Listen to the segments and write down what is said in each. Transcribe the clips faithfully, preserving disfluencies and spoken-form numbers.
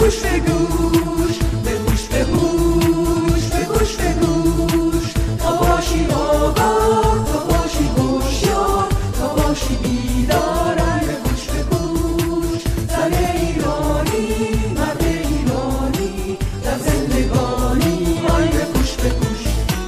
گوش به گوش، به گوش به گوش، به گوش به گوش، تا باشی آگاه، تا باشی هوشیار، تا باشی بیدار. به گوش به گوش، زن ایرانی، مرد ایرانی، در زندگانی. آی به گوش به گوش،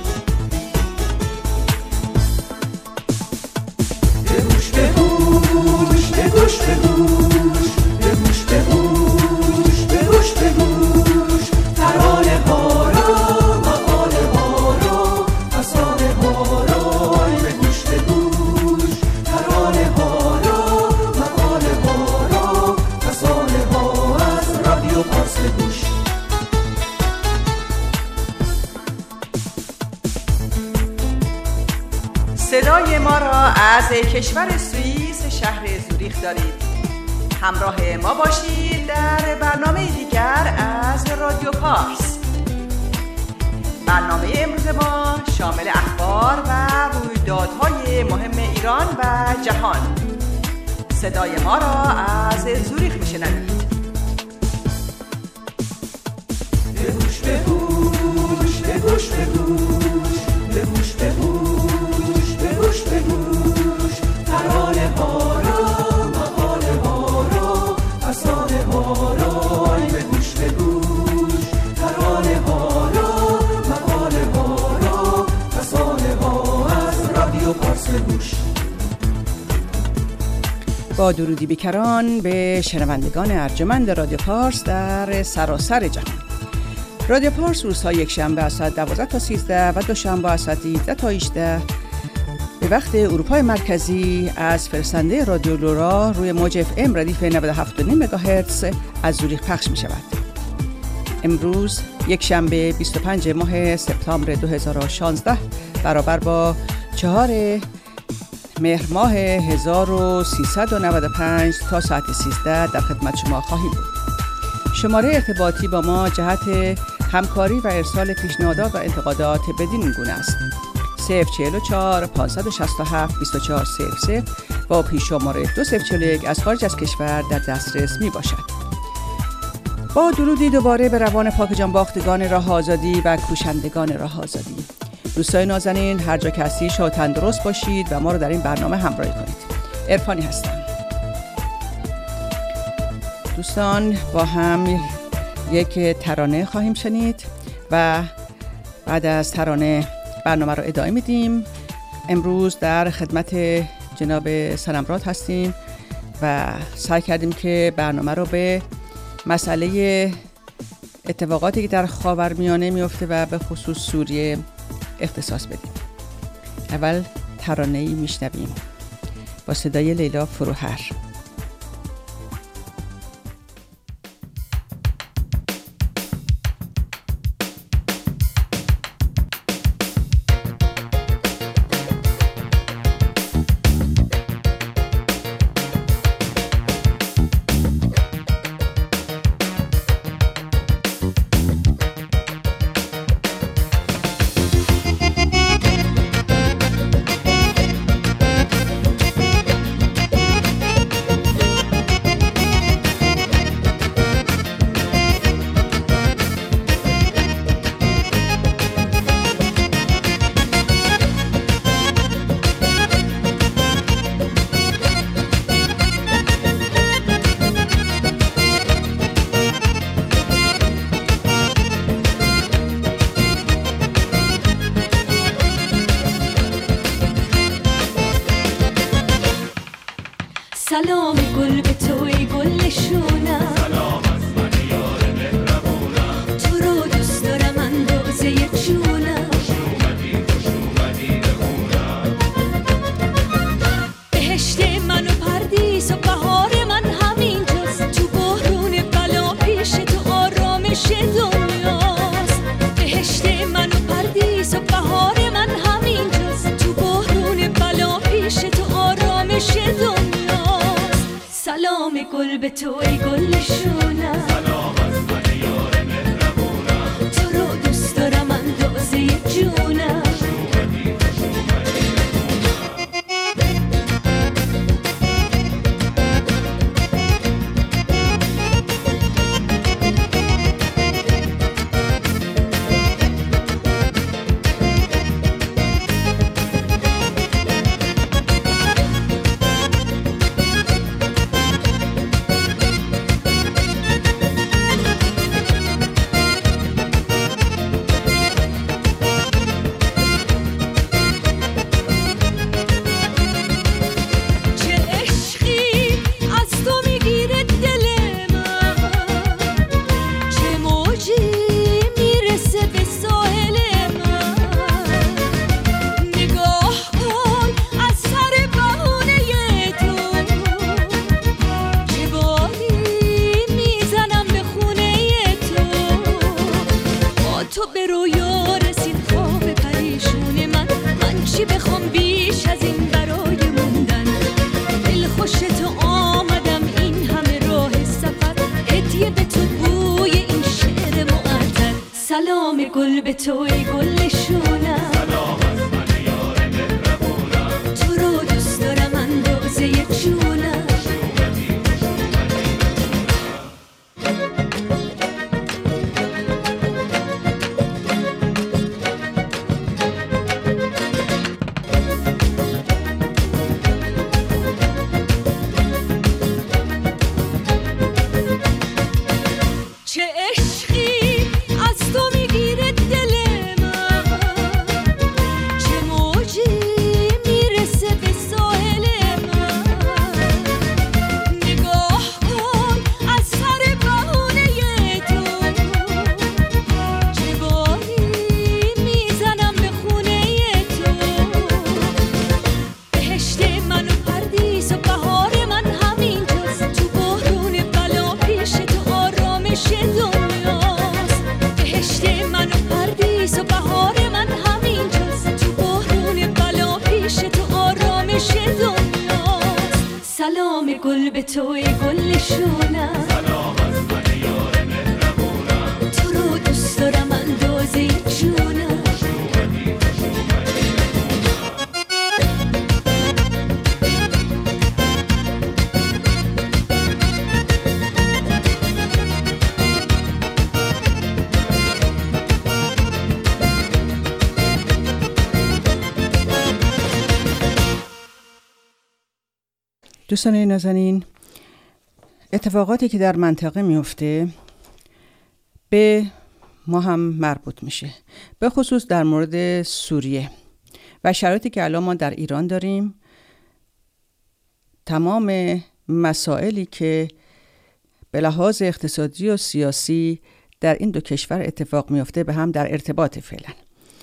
به گوش به گوش، به گوش به گوش، به گوش به گوش، به گوش به گوش، ترانه ها را، مقاله ها را، افسانه ها را. به گوش به گوش، ترانه ها را، مقاله ها را، افسانه ها از رادیو پارس. به گوش صدای ما را از کشور سوئیس شهر زوریخ دارید. همراه ما باشید در برنامه دیگر از رادیو پارس. برنامه امروز ما شامل اخبار و رویدادهای مهم ایران و جهان. صدای ما را از زوریخ میشنوید. به گوش به گوش، به گوش به گوش، به گوش به گوش، به گوش به گوش، ترانه ها را، مقاله ها را، افسانه ها را. به گوش به گوش، ترانه ها را، مقاله ها را، افسانه ها از رادیو پارس. به گوش. با درودی بیکران به شنوندگان ارجمند رادیو پارس در سراسر جهان. رادیو پارس روزهای یک شنبه از ساعت دوازده تا سیزده و دوشنبه از ساعت یازده تا هجده به وقت اروپای مرکزی از فرستنده رادیو لورا روی موج اف ام ردیف نود و هفت و نیم مگاهرتز از زوریخ پخش می شود. امروز یک شنبه بیست و پنجم ماه سپتامبر دو هزار و شانزده برابر با چهار مهر ماه هزار و سیصد و نود و پنج تا ساعت سیزده در خدمت شما خواهیم بود. شماره ارتباطی با ما جهت همکاری و ارسال پیشنهادات و انتقادات بدین گونه است: صفر چهل و چهار پانصد و شصت و هفت بیست و چهار صفر صفر با پیش شماره دو صفر چهل و یک از خارج از کشور در دسترس می باشد. با درودی دوباره به روان پاک جان باختگان راه آزادی و کوشندگان راه آزادی. دوستان نازنین، هر جا که هستید شاد و تندرست باشید و ما رو در این برنامه همراهی کنید. عرفانی هستم. دوستان، با هم یک ترانه خواهیم شنید و بعد از ترانه برنامه رو ادامه میدیم. امروز در خدمت جناب صنمراد هستیم و سعی کردیم که برنامه رو به مسئله اتفاقاتی که در خاورمیانه میفته و به خصوص سوریه اختصاص بدیم. اول ترانه‌ای میشنویم با صدای لیلا فروهر. سلام گل به توی گل شونم، سلام از من یار مهربونم، تو رو دوست دارم اندازه جونم، خوش اومدی خوش اومدی به خونم، بهشت من و پردیس و بهار من همینجاست، تو بحرون بلا پیش تو آرامش دنیاست. بهشت من و پردیس و بهار من همینجاست، تو بحرون بلا پیش تو آرامش دنیاست. سلام گل به تو ای گل شونم، سلام از من یار مهربونم، تو رو دوست دارم اندازه جونم، خوش اومدی خوش اومدی به خونم. تو به رویا رسید خواب پریشون من، من چی بخوام بیش از این برای موندن؟ دل خوش تو آمدم این همه راه سفر، هدیه به تو بوی این شعر معطر. سلام گل به تو ای گل نشونم، سلام از من یار مهربونم، تو رو دوست دارم اندازه جونم. چه عشقی از تو میگیره دل من، چه موجی میرسه به ساحل من. نگاه کن از سر بهونه تو، چه باری میزنم به خونه تو. بهشت من و پردیس و بهار من همینجاست، تو بحرون بلا پیش تو آرامش دنیاست. بهشت من و پردیس و بهار من همینجاست، تو بحرون بلا پیش تو آرامش دنیاست. سلام گل به تو ای گل نشونم، سلام از من یار مهربونم، تو رو دوست دارم اندازه جونم. دوستان نازنین، اتفاقاتی که در منطقه میفته به ما هم مربوط میشه، به خصوص در مورد سوریه و شرایطی که الان ما در ایران داریم. تمام مسائلی که به لحاظ اقتصادی و سیاسی در این دو کشور اتفاق میفته به هم در ارتباط فعلا.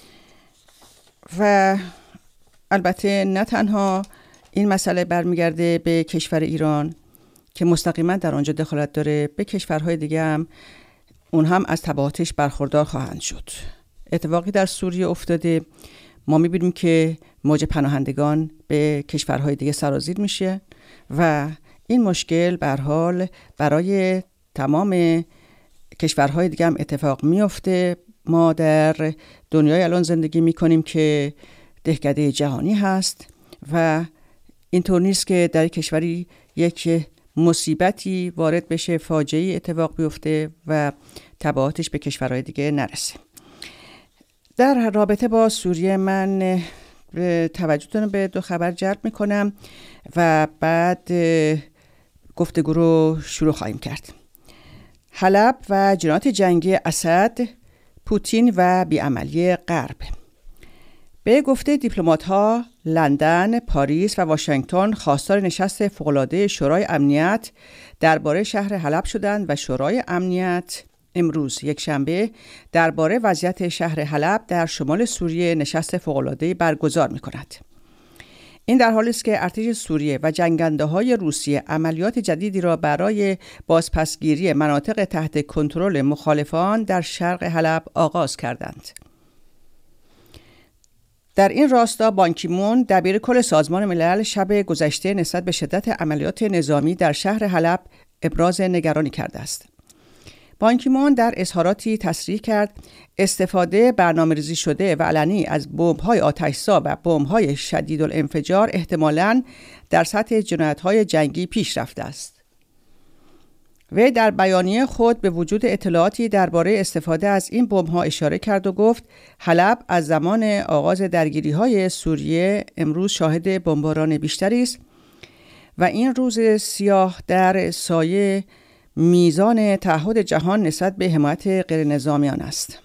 و البته نه تنها این مسئله برمیگرده به کشور ایران که مستقیما در آنجا دخالت داره، به کشورهای دیگه هم اون هم از تبعاتش برخوردار خواهند شد. اتفاقی در سوریه افتاده، ما میبینیم که موج پناهندگان به کشورهای دیگه سرازیر میشه و این مشکل به هر حال برای تمام کشورهای دیگه هم اتفاق میفته. ما در دنیای الان زندگی میکنیم که دهکده جهانی هست و اینطور نیست که در کشوری یک مصیبتی وارد بشه، فاجعه‌ای اتفاق بیفته و تبعاتش به کشورهای دیگه نرسه. در رابطه با سوریه من توجهتون به دو خبر جلب میکنم و بعد گفتگو رو شروع خواهیم کرد. حلب و جنایات جنگی اسد، پوتین و بیعملی غرب. به گفته دیپلمات‌ها، لندن، پاریس و واشنگتن خواستار نشست فوق‌العاده شورای امنیت درباره شهر حلب شدند و شورای امنیت امروز یکشنبه درباره وضعیت شهر حلب در شمال سوریه نشست فوق‌العاده برگزار می‌کند. این در حالی است که ارتش سوریه و جنگنده‌های روسیه عملیات جدیدی را برای بازپسگیری مناطق تحت کنترل مخالفان در شرق حلب آغاز کردند. در این راستا بان کی مون دبیر کل سازمان ملل شب گذشته نسبت به شدت عملیات نظامی در شهر حلب ابراز نگرانی کرده است. بان کی مون در اظهاراتی تصریح کرد استفاده برنامه‌ریزی شده و علنی از بمب‌های آتش‌زا و بمب‌های شدیدالانفجار احتمالاً در سطح جنایت‌های جنگی پیش رفته است. وی در بیانیه خود به وجود اطلاعاتی درباره استفاده از این بمب‌ها اشاره کرد و گفت حلب از زمان آغاز درگیری‌های سوریه امروز شاهد بمباران بیشتری است و این روز سیاه در سایه میزان تعهد جهان نسبت به حمایت غیر نظامیان است.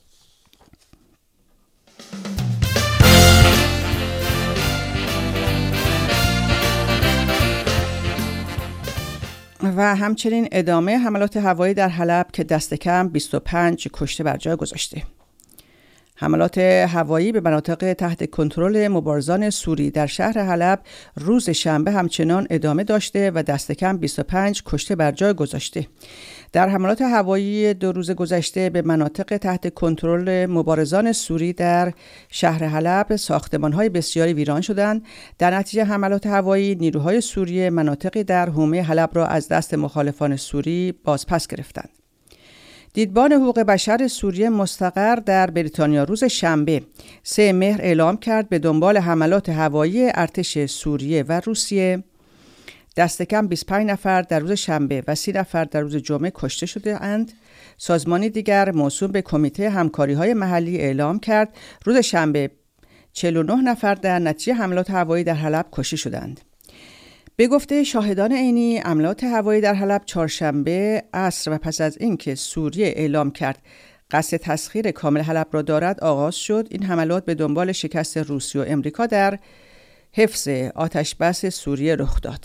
و همچنین ادامه حملات هوایی در حلب که دست کم بیست و پنج کشته بر جای گذاشته. حملات هوایی به مناطق تحت کنترل مبارزان سوری در شهر حلب روز شنبه همچنان ادامه داشته و دست کم بیست و پنج کشته بر جای گذاشته. در حملات هوایی دو روز گذشته به مناطق تحت کنترل مبارزان سوری در شهر حلب ساختمان‌های بسیاری ویران شدند. در نتیجه حملات هوایی نیروهای سوریه مناطقی در حومه حلب را از دست مخالفان سوری بازپس گرفتند. دیدبان حقوق بشر سوریه مستقر در بریتانیا روز شنبه سه مهر اعلام کرد به دنبال حملات هوایی ارتش سوریه و روسیه دست کم بیست و پنج نفر در روز شنبه و سی نفر در روز جمعه کشته شده اند. سازمانی دیگر موسوم به کمیته همکاری‌های محلی اعلام کرد روز شنبه چهل و نه نفر در نتیجه حملات هوایی در حلب کشته شدند. به گفته شاهدان عینی، حملات هوایی در حلب چهارشنبه عصر و پس از اینکه سوریه اعلام کرد قصد تسخیر کامل حلب را دارد آغاز شد. این حملات به دنبال شکست روسیه و امریکا در حفظ آتش بس سوریه رخ داد.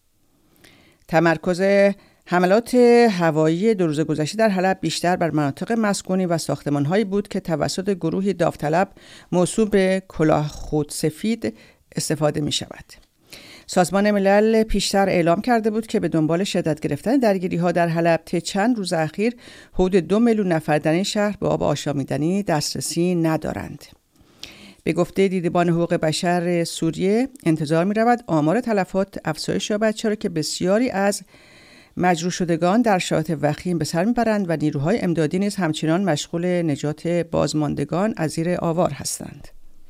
تمرکز حملات هوایی دو روز گذشته در حلب بیشتر بر مناطق مسکونی و ساختمان‌هایی بود که توسط گروهی داوطلب موسوم به کلاه خود سفید استفاده می‌شود. سازمان ملل پیشتر اعلام کرده بود که به دنبال شدت گرفتن درگیری‌ها در حلب طی چند روز اخیر حدود دو میلیون نفر در این شهر به آب آشامیدنی دسترسی ندارند. به گفته دیدبان حقوق بشر سوریه انتظار می‌رود آمار تلفات افزایش یابد، چرا که بسیاری از مجروح شدگان در شرایط وخیم به سر می‌برند و نیروهای امدادی نیز همچنان مشغول نجات بازماندگان از زیر آوار هستند.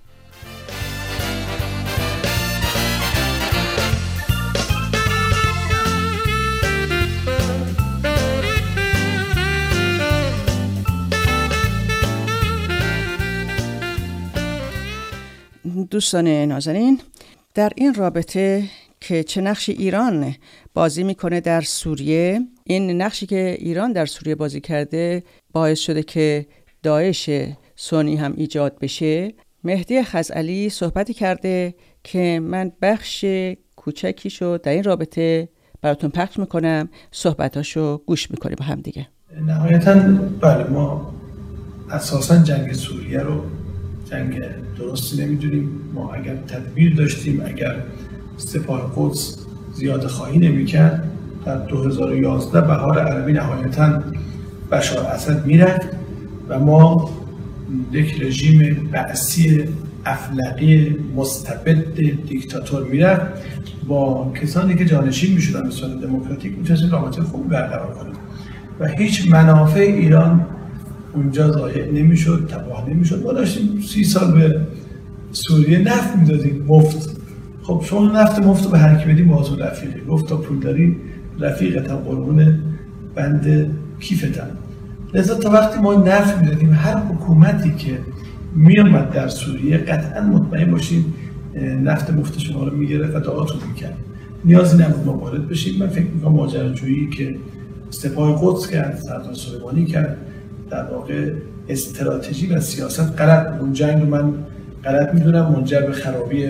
دوستان نازنین، در این رابطه که چه نقشی ایران بازی میکنه در سوریه، این نقشی که ایران در سوریه بازی کرده باعث شده که داعش سنی هم ایجاد بشه، مهدی خزعلی صحبتی کرده که من بخش کوچکیشو در این رابطه براتون پخش میکنم، صحبتاشو گوش میکنیم با هم دیگه. نهایتاً بله، ما اساساً جنگ سوریه رو جنگ درستی نمیدونیم. ما اگر تدبیر داشتیم، اگر سپاه قدس زیاده خواهی نمی‌کرد، در دو هزار و یازده بهار عربی نهایتاً بشار اسد میرفت و ما یک رژیم بعثی افلقی مستبد دیکتاتور میرفت. با کسانی که جانشین میشدن به صورت دموکراتیک میتونستیم رابطه خوبی برقرار کنیم و هیچ منافع ایران اونجا ضایع نمیشد، تباه نمیشد. ما داشتیم سی سال به سوریه نفت میدادیم مفت. خب شما نفت مفت رو به هر کی بدی بازو رفیقی، گفت تا پول داری رفیقتم قربون بند کیفتم. لذا تا وقتی ما نفت میدادیم، هر حکومتی که میامد در سوریه قطعا مطمئن باشید نفت مفت شما رو میگرفت و دعاتون میکرد. نیازی نبود ما وارد بشیم. من فکر میکنم ماجراجویی که سپاه قدس کرد، سردار سلیمانی کرد، در واقع استراتژی و سیاست غلط. اون جنگ رو من غلط میدونم، منجر به خرابی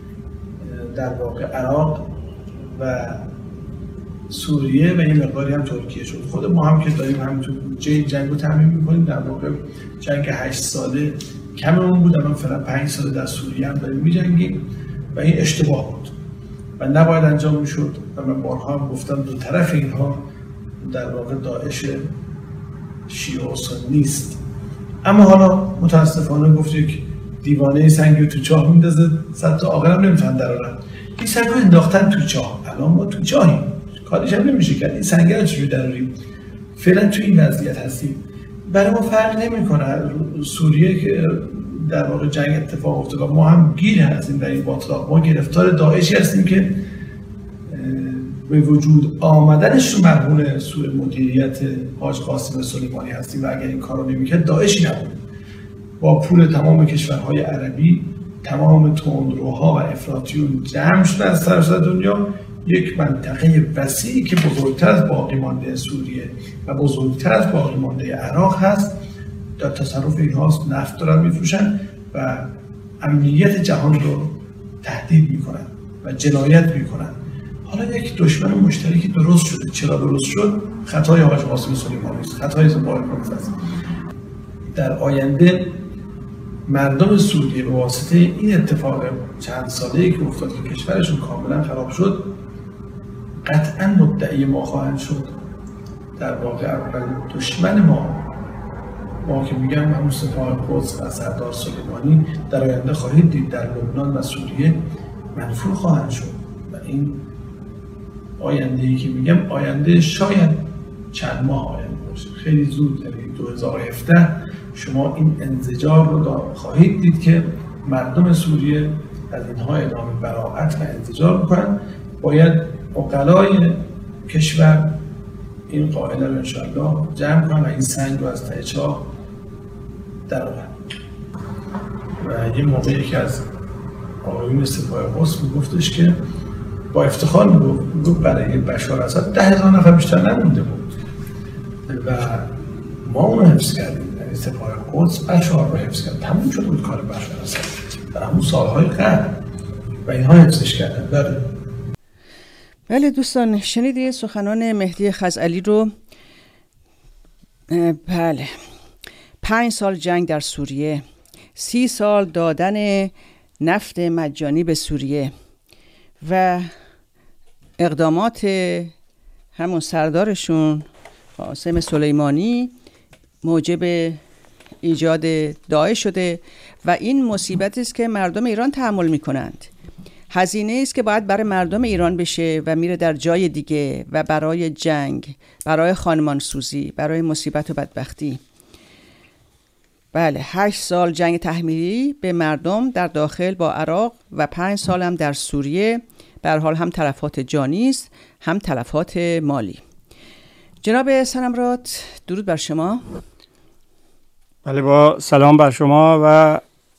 در واقع عراق و سوریه و یه مقداری هم ترکیه شد. خود ما هم که داریم همینطور جنگ جنگ رو تامین میکنیم. در واقع جنگ هشت ساله کممون بود، الان فعلا پنج ساله در سوریه هم داریم میجنگیم و این اشتباه بود و نباید انجام میشد و من بارها هم گفتم دو طرف اینها در واقع داعش شیعه و سنی نیست. اما حالا متاسفانه گفت یک دیوانه سنگی رو تو چاه میندازه، صد تا عاقل هم نمیتونن درارن. این سنگ رو انداختن تو چاه، الان ما تو چاهیم، کارش هم نمیشه کرد. این سنگ رو چجوری دراریم؟ فعلا تو این وضعیت هستیم. برای ما فرق نمیکنه سوریه که در واقع جنگ اتفاق افتاد و ما هم گیر هستیم در این باطلاق. ما گرفتار داعشی هستیم که به وجود آمدنش رو مرهون سوء مدیریت حاج قاسم سلیمانی هستیم و اگر این کار رو نمی‌کرد داعشی نبود. با پول تمام کشورهای عربی، تمام تندروها و افراطیون جمع شده از سراسر دنیا، یک منطقه وسیعی که بزرگتر از باقی مانده سوریه و بزرگتر از باقی مانده عراق هست در تصرف اینهاست. نفت دارن میفروشن و امنیت جهان رو تهدید میکنن و جنایت میکنن. حالا یک دشمن مشترکی درست شده. چرا درست شد؟ خطای حاج قاسم سلیمانی است، خطای زبای پروفسور. در آینده مردم سوریه به واسطه این اتفاق چند ساله‌ای که افتاد که کشورشون کاملا خراب شد قطعا مدعی ما خواهند شد. در واقع اول دشمن ما ما که میگم همون سپاه قدس و سردار سلیمانی در آینده خواهید دید در لبنان و سوریه منفور خواهند شد و این آینده‌ای که میگم آینده شاید چند ماه آینده باشه، خیلی زود، یعنی دو هزار و هفده شما این انزجار رو خواهید دید که مردم سوریه از اینها ادامه براءت و انزجار میکنن. باید عقلای کشور این قاعده رو انشاءالله جمع کنن و این سنگ رو از ته چاه درآورن. و یه موقعی که از آقایون سپاه قدس میگفتش که با افتخار میگفت برای بشار اسد ده هزار نفر بیشتر نمونده بود و ما اون رو حفظ کردیم. یعنی سپاه قدس بشار رو حفظ کرد، تموم شده بود کار بشار اسد در همون سالهای قبل و اینها حفظش کردن. بله بله دوستان، شنیدید سخنان مهدی خزعلی رو. بله، پنج سال جنگ در سوریه، سی سال دادن نفت مجانی به سوریه و اقدامات همون سردارشون قاسم سلیمانی موجب ایجاد داعش شده و این مصیبتی است که مردم ایران تحمل می‌کنند. هزینه است که باید برای مردم ایران بشه و میره در جای دیگه و برای جنگ، برای خانمانسوزی، برای مصیبت و بدبختی. بله، هشت سال جنگ تحمیلی به مردم در داخل با عراق و پنج سال هم در سوریه. به هر حال هم تلفات جانی است هم تلفات مالی. جناب سنمراد، درود بر شما. بله، با سلام بر شما و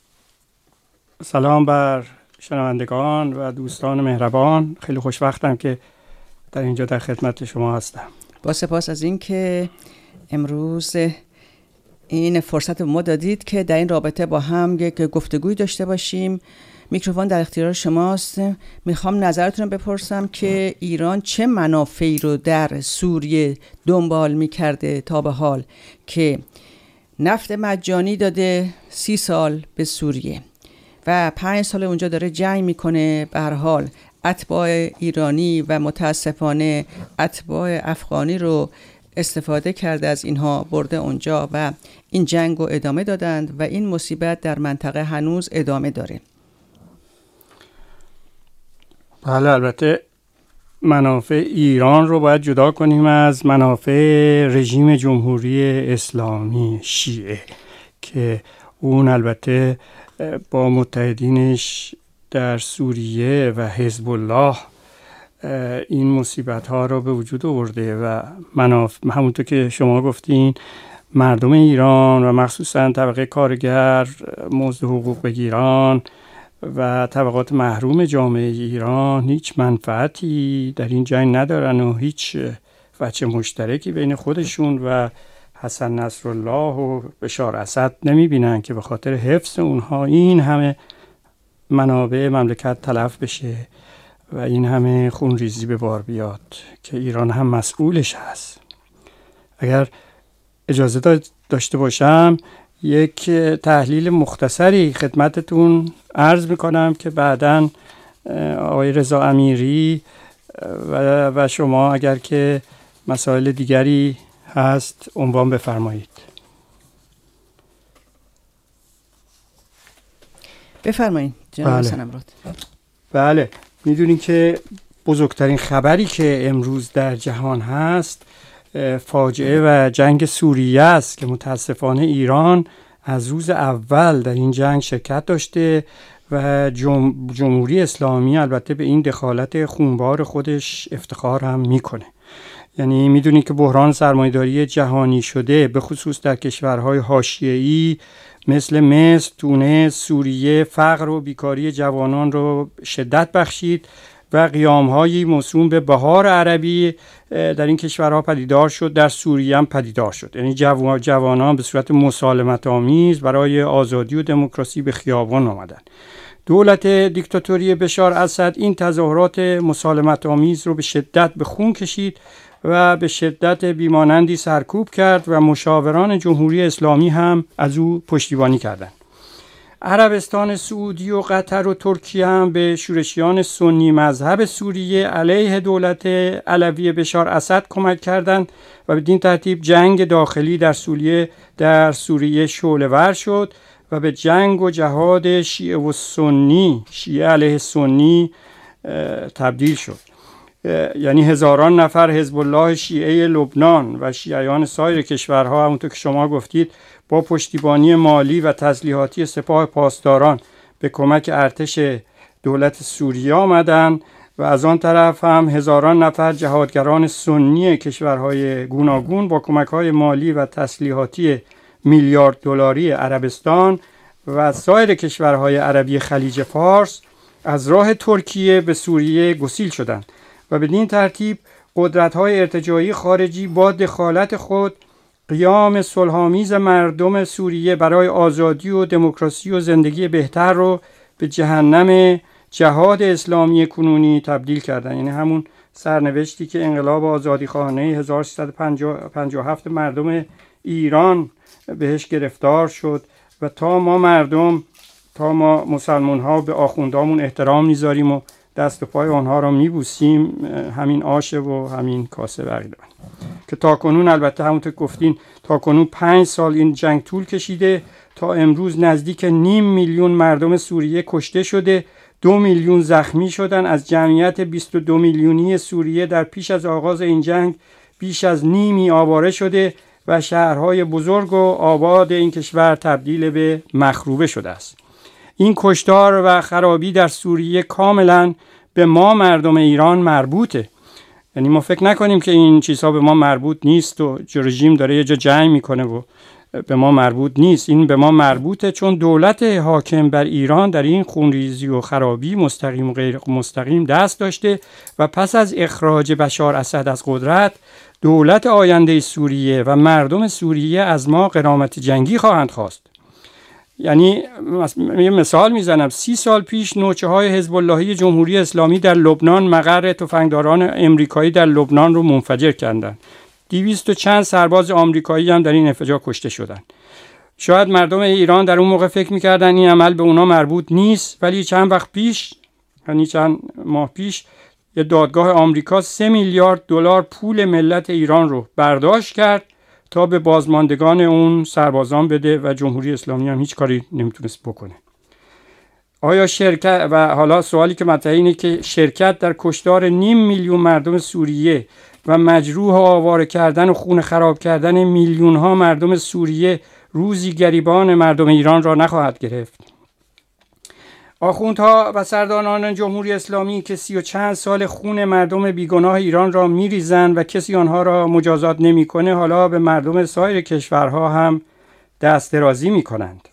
سلام بر شنوندگان و دوستان مهربان. خیلی خوشوقتم که در اینجا در خدمت شما هستم. با سپاس از این که امروز این فرصت ما دادید که در این رابطه با هم یک گفتگوی داشته باشیم. میکروفون در اختیار شماست. میخوام نظرتون رو بپرسم که ایران چه منافعی رو در سوریه دنبال میکرده تا به حال که نفت مجانی داده سی سال به سوریه و پنج سال اونجا داره جنگ میکنه. به هر حال اتباع ایرانی و متاسفانه اتباع افغانی رو استفاده کرده از اینها، برده اونجا و این جنگ رو ادامه دادند و این مصیبت در منطقه هنوز ادامه داره. بله، البته منافع ایران رو باید جدا کنیم از منافع رژیم جمهوری اسلامی شیعه که اون البته با متحدینش در سوریه و حزب الله این مصیبت ها رو به وجود آورده و منافع همونطور که شما گفتین مردم ایران و مخصوصا طبقه کارگر، مزد حقوق بگیران و طبقات محروم جامعه ایران هیچ منفعتی در این جنگ ندارن و هیچ وجه مشترکی بین خودشون و حسن نصرالله و بشار اسد نمیبینن که به خاطر حفظ اونها این همه منابع مملکت تلف بشه و این همه خونریزی به بار بیاد که ایران هم مسئولش هست. اگر اجازه داشته باشم یک تحلیل مختصری خدمتتون عرض میکنم که بعداً آقای رضا امیری و, و شما اگر که مسائل دیگری هست عنوان بفرمایید. بفرمایید جناب سنمراد. بله، میدونین که بزرگترین خبری که امروز در جهان هست فاجعه و جنگ سوریه است که متاسفانه ایران از روز اول در این جنگ شرکت داشته و جم... جمهوری اسلامی البته به این دخالت خونبار خودش افتخار هم میکنه. یعنی میدونید که بحران سرمایه‌داری جهانی شده به خصوص در کشورهای حاشیه‌ای مثل مصر، تونس، سوریه فقر و بیکاری جوانان رو شدت بخشید و قیام‌هایی موسوم به بهار عربی در این کشورها پدیدار شد، در سوریه هم پدیدار شد. یعنی جوان جوانان به صورت مسالمت‌آمیز برای آزادی و دموکراسی به خیابان آمدند. دولت دیکتاتوری بشار اسد این تظاهرات مسالمت‌آمیز رو به شدت به خون کشید و به شدت بیمانندی سرکوب کرد و مشاوران جمهوری اسلامی هم از او پشتیبانی کردند. عربستان سعودی و قطر و ترکیه هم به شورشیان سنی مذهب سوریه علیه دولت علوی بشار اسد کمک کردند و بدین ترتیب جنگ داخلی در سوریه در سوریه شعله‌ور شد و به جنگ و جهاد شیعه و سنی شیعه علیه سنی تبدیل شد. یعنی هزاران نفر حزب الله شیعه لبنان و شیعیان سایر کشورها همونطور که شما گفتید با پشتیبانی مالی و تسلیحاتی سپاه پاسداران به کمک ارتش دولت سوریه آمدند و از آن طرف هم هزاران نفر جهادگران سنی کشورهای گوناگون با کمک‌های مالی و تسلیحاتی میلیارد دلاری عربستان و سایر کشورهای عربی خلیج فارس از راه ترکیه به سوریه گسیل شدند و بدین ترتیب قدرت‌های ارتجاعی خارجی با دخالت خود قیام صلح‌آمیز مردم سوریه برای آزادی و دموکراسی و زندگی بهتر رو به جهنم جهاد اسلامی کنونی تبدیل کردن. یعنی همون سرنوشتی که انقلاب آزادیخواهانه هزار و سیصد و پنجاه و هفت مردم ایران بهش گرفتار شد و تا ما مردم تا ما مسلمان ها به آخوندامون احترام میذاریم و دست و پای آنها را میبوسیم، همین آشه و همین کاسه بردن که تا کنون البته همونطور گفتین تا کنون پنج سال این جنگ طول کشیده. تا امروز نزدیک نیم میلیون مردم سوریه کشته شده، دو میلیون زخمی شدن. از جمعیت بیست و دو میلیونی سوریه در پیش از آغاز این جنگ بیش از نیمی آواره شده و شهرهای بزرگ و آباد این کشور تبدیل به مخروبه شده است. این کشتار و خرابی در سوریه کاملا به ما مردم ایران مربوطه. یعنی ما فکر نکنیم که این چیزها به ما مربوط نیست و رژیم داره یه جا جنگ میکنه و به ما مربوط نیست. این به ما مربوطه چون دولت حاکم بر ایران در این خونریزی و خرابی مستقیم و غیر مستقیم دست داشته و پس از اخراج بشار اسد از قدرت دولت آینده سوریه و مردم سوریه از ما غرامت جنگی خواهند خواست. یعنی یه مثال میزنم، سی سال پیش نوچه های حزب اللهی جمهوری اسلامی در لبنان مقر تفنگداران امریکایی در لبنان رو منفجر کردند. دویست و چند سرباز آمریکایی هم در این انفجار کشته شدند. شاید مردم ایران در اون موقع فکر میکردن این عمل به اونا مربوط نیست، ولی چند وقت پیش، یعنی چند ماه پیش، یه دادگاه آمریکا سه میلیارد دلار پول ملت ایران رو برداشت کرد تا به بازماندگان اون سربازان بده و جمهوری اسلامی هم هیچ کاری نمیتونست بکنه. آیا شرکت و حالا سوالی که مطرحه اینه که شرکت در کشتار نیم میلیون مردم سوریه و مجروح و آواره کردن و خون خراب کردن میلیون ها مردم سوریه روزی گریبان مردم ایران را نخواهد گرفت؟ آخوندها و سرداران جمهوری اسلامی که سی و چند سال خون مردم بیگناه ایران را میریزند و کسی آنها را مجازات نمیکنه، حالا به مردم سایر کشورها هم دست درازی میکنند.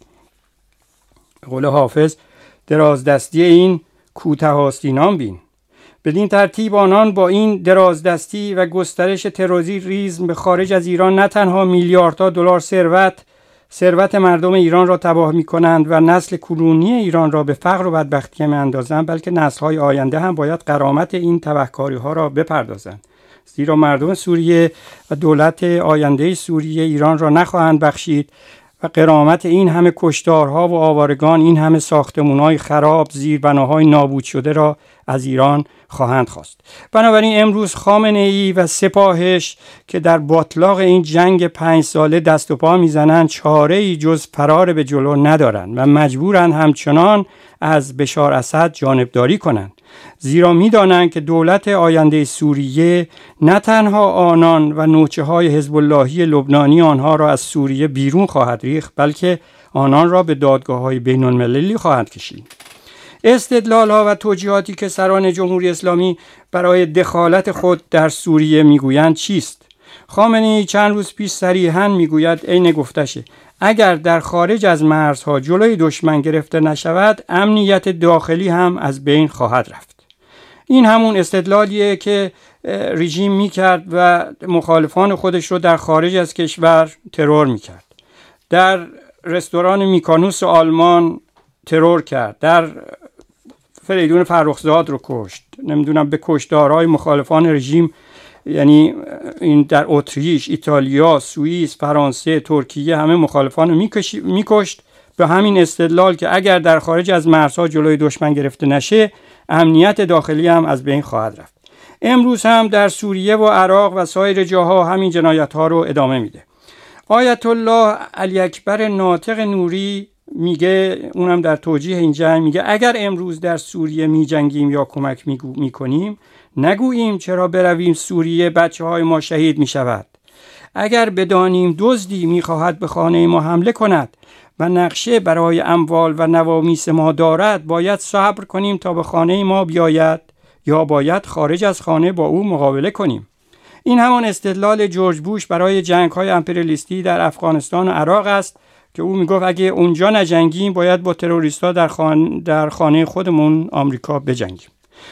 به قول حافظ درازدستی این کوته آستینان بین. بدین ترتیب آنان با این درازدستی و گسترش تروریسم به خارج از ایران نه تنها میلیاردها دلار ثروت ثروت مردم ایران را تباه می کنند و نسل کنونی ایران را به فقر و بدبختی می اندازند، بلکه نسل‌های آینده هم باید غرامت این تبهکاری ها را بپردازند. زیرا مردم سوریه و دولت آینده سوریه ایران را نخواهند بخشید و غرامت این همه کشتارها و آوارگان، این همه ساختمان‌های خراب، زیربناهای نابود شده را از ایران خواهند خواست. بنابراین امروز خامنه‌ای و سپاهش که در باطلاق این جنگ پنج ساله دست و پا میزنند، چاره‌ای جز فرار به جلو ندارند و مجبورند همچنان از بشار اسد جانبداری کنند، زیرا می‌دانند که دولت آینده سوریه نه تنها آنان و نوچه های حزب اللهی لبنانی آنها را از سوریه بیرون خواهد ریخت، بلکه آنان را به دادگاه‌های بین‌المللی خواهد کشید. استدلال‌ها و توجیهاتی که سران جمهوری اسلامی برای دخالت خود در سوریه میگویند چیست؟ خامنه‌ای چند روز پیش صریحاً میگوید عین گفتشه اگر در خارج از مرزها جلوی دشمن گرفته نشود، امنیت داخلی هم از بین خواهد رفت. این همون استدلالیه که رژیم میکرد و مخالفان خودش رو در خارج از کشور ترور میکرد. در رستوران میکانوس آلمان ترور کرد، در فریدون فرخزاد رو کشت، نمیدونم به کشتارهای مخالفان رژیم، یعنی این در اتریش، ایتالیا، سوئیس، فرانسه، ترکیه همه مخالفان رو میکشت. به همین استدلال که اگر در خارج از مرزها جلوی دشمن گرفته نشه، امنیت داخلی هم از بین خواهد رفت. امروز هم در سوریه و عراق و سایر جاها همین جنایت‌ها رو ادامه میده. آیت الله علی اکبر ناطق نوری میگه، اونم در توجیه این جنگ میگه اگر امروز در سوریه میجنگیم یا کمک میکنیم، نگوییم چرا برویم سوریه، بچه های ما شهید میشود. اگر بدانیم دزدی میخواهد به خانه ما حمله کند و نقشه برای اموال و نوامیس ما دارد، باید صبر کنیم تا به خانه ما بیاید یا باید خارج از خانه با او مقابله کنیم. این همان استدلال جورج بوش برای جنگ‌های امپریالیستی در افغانستان و عراق است که او میگفت اگه اونجا نجنگیم باید با تروریست‌ها در خانه در خانه خودمون آمریکا بجنگیم.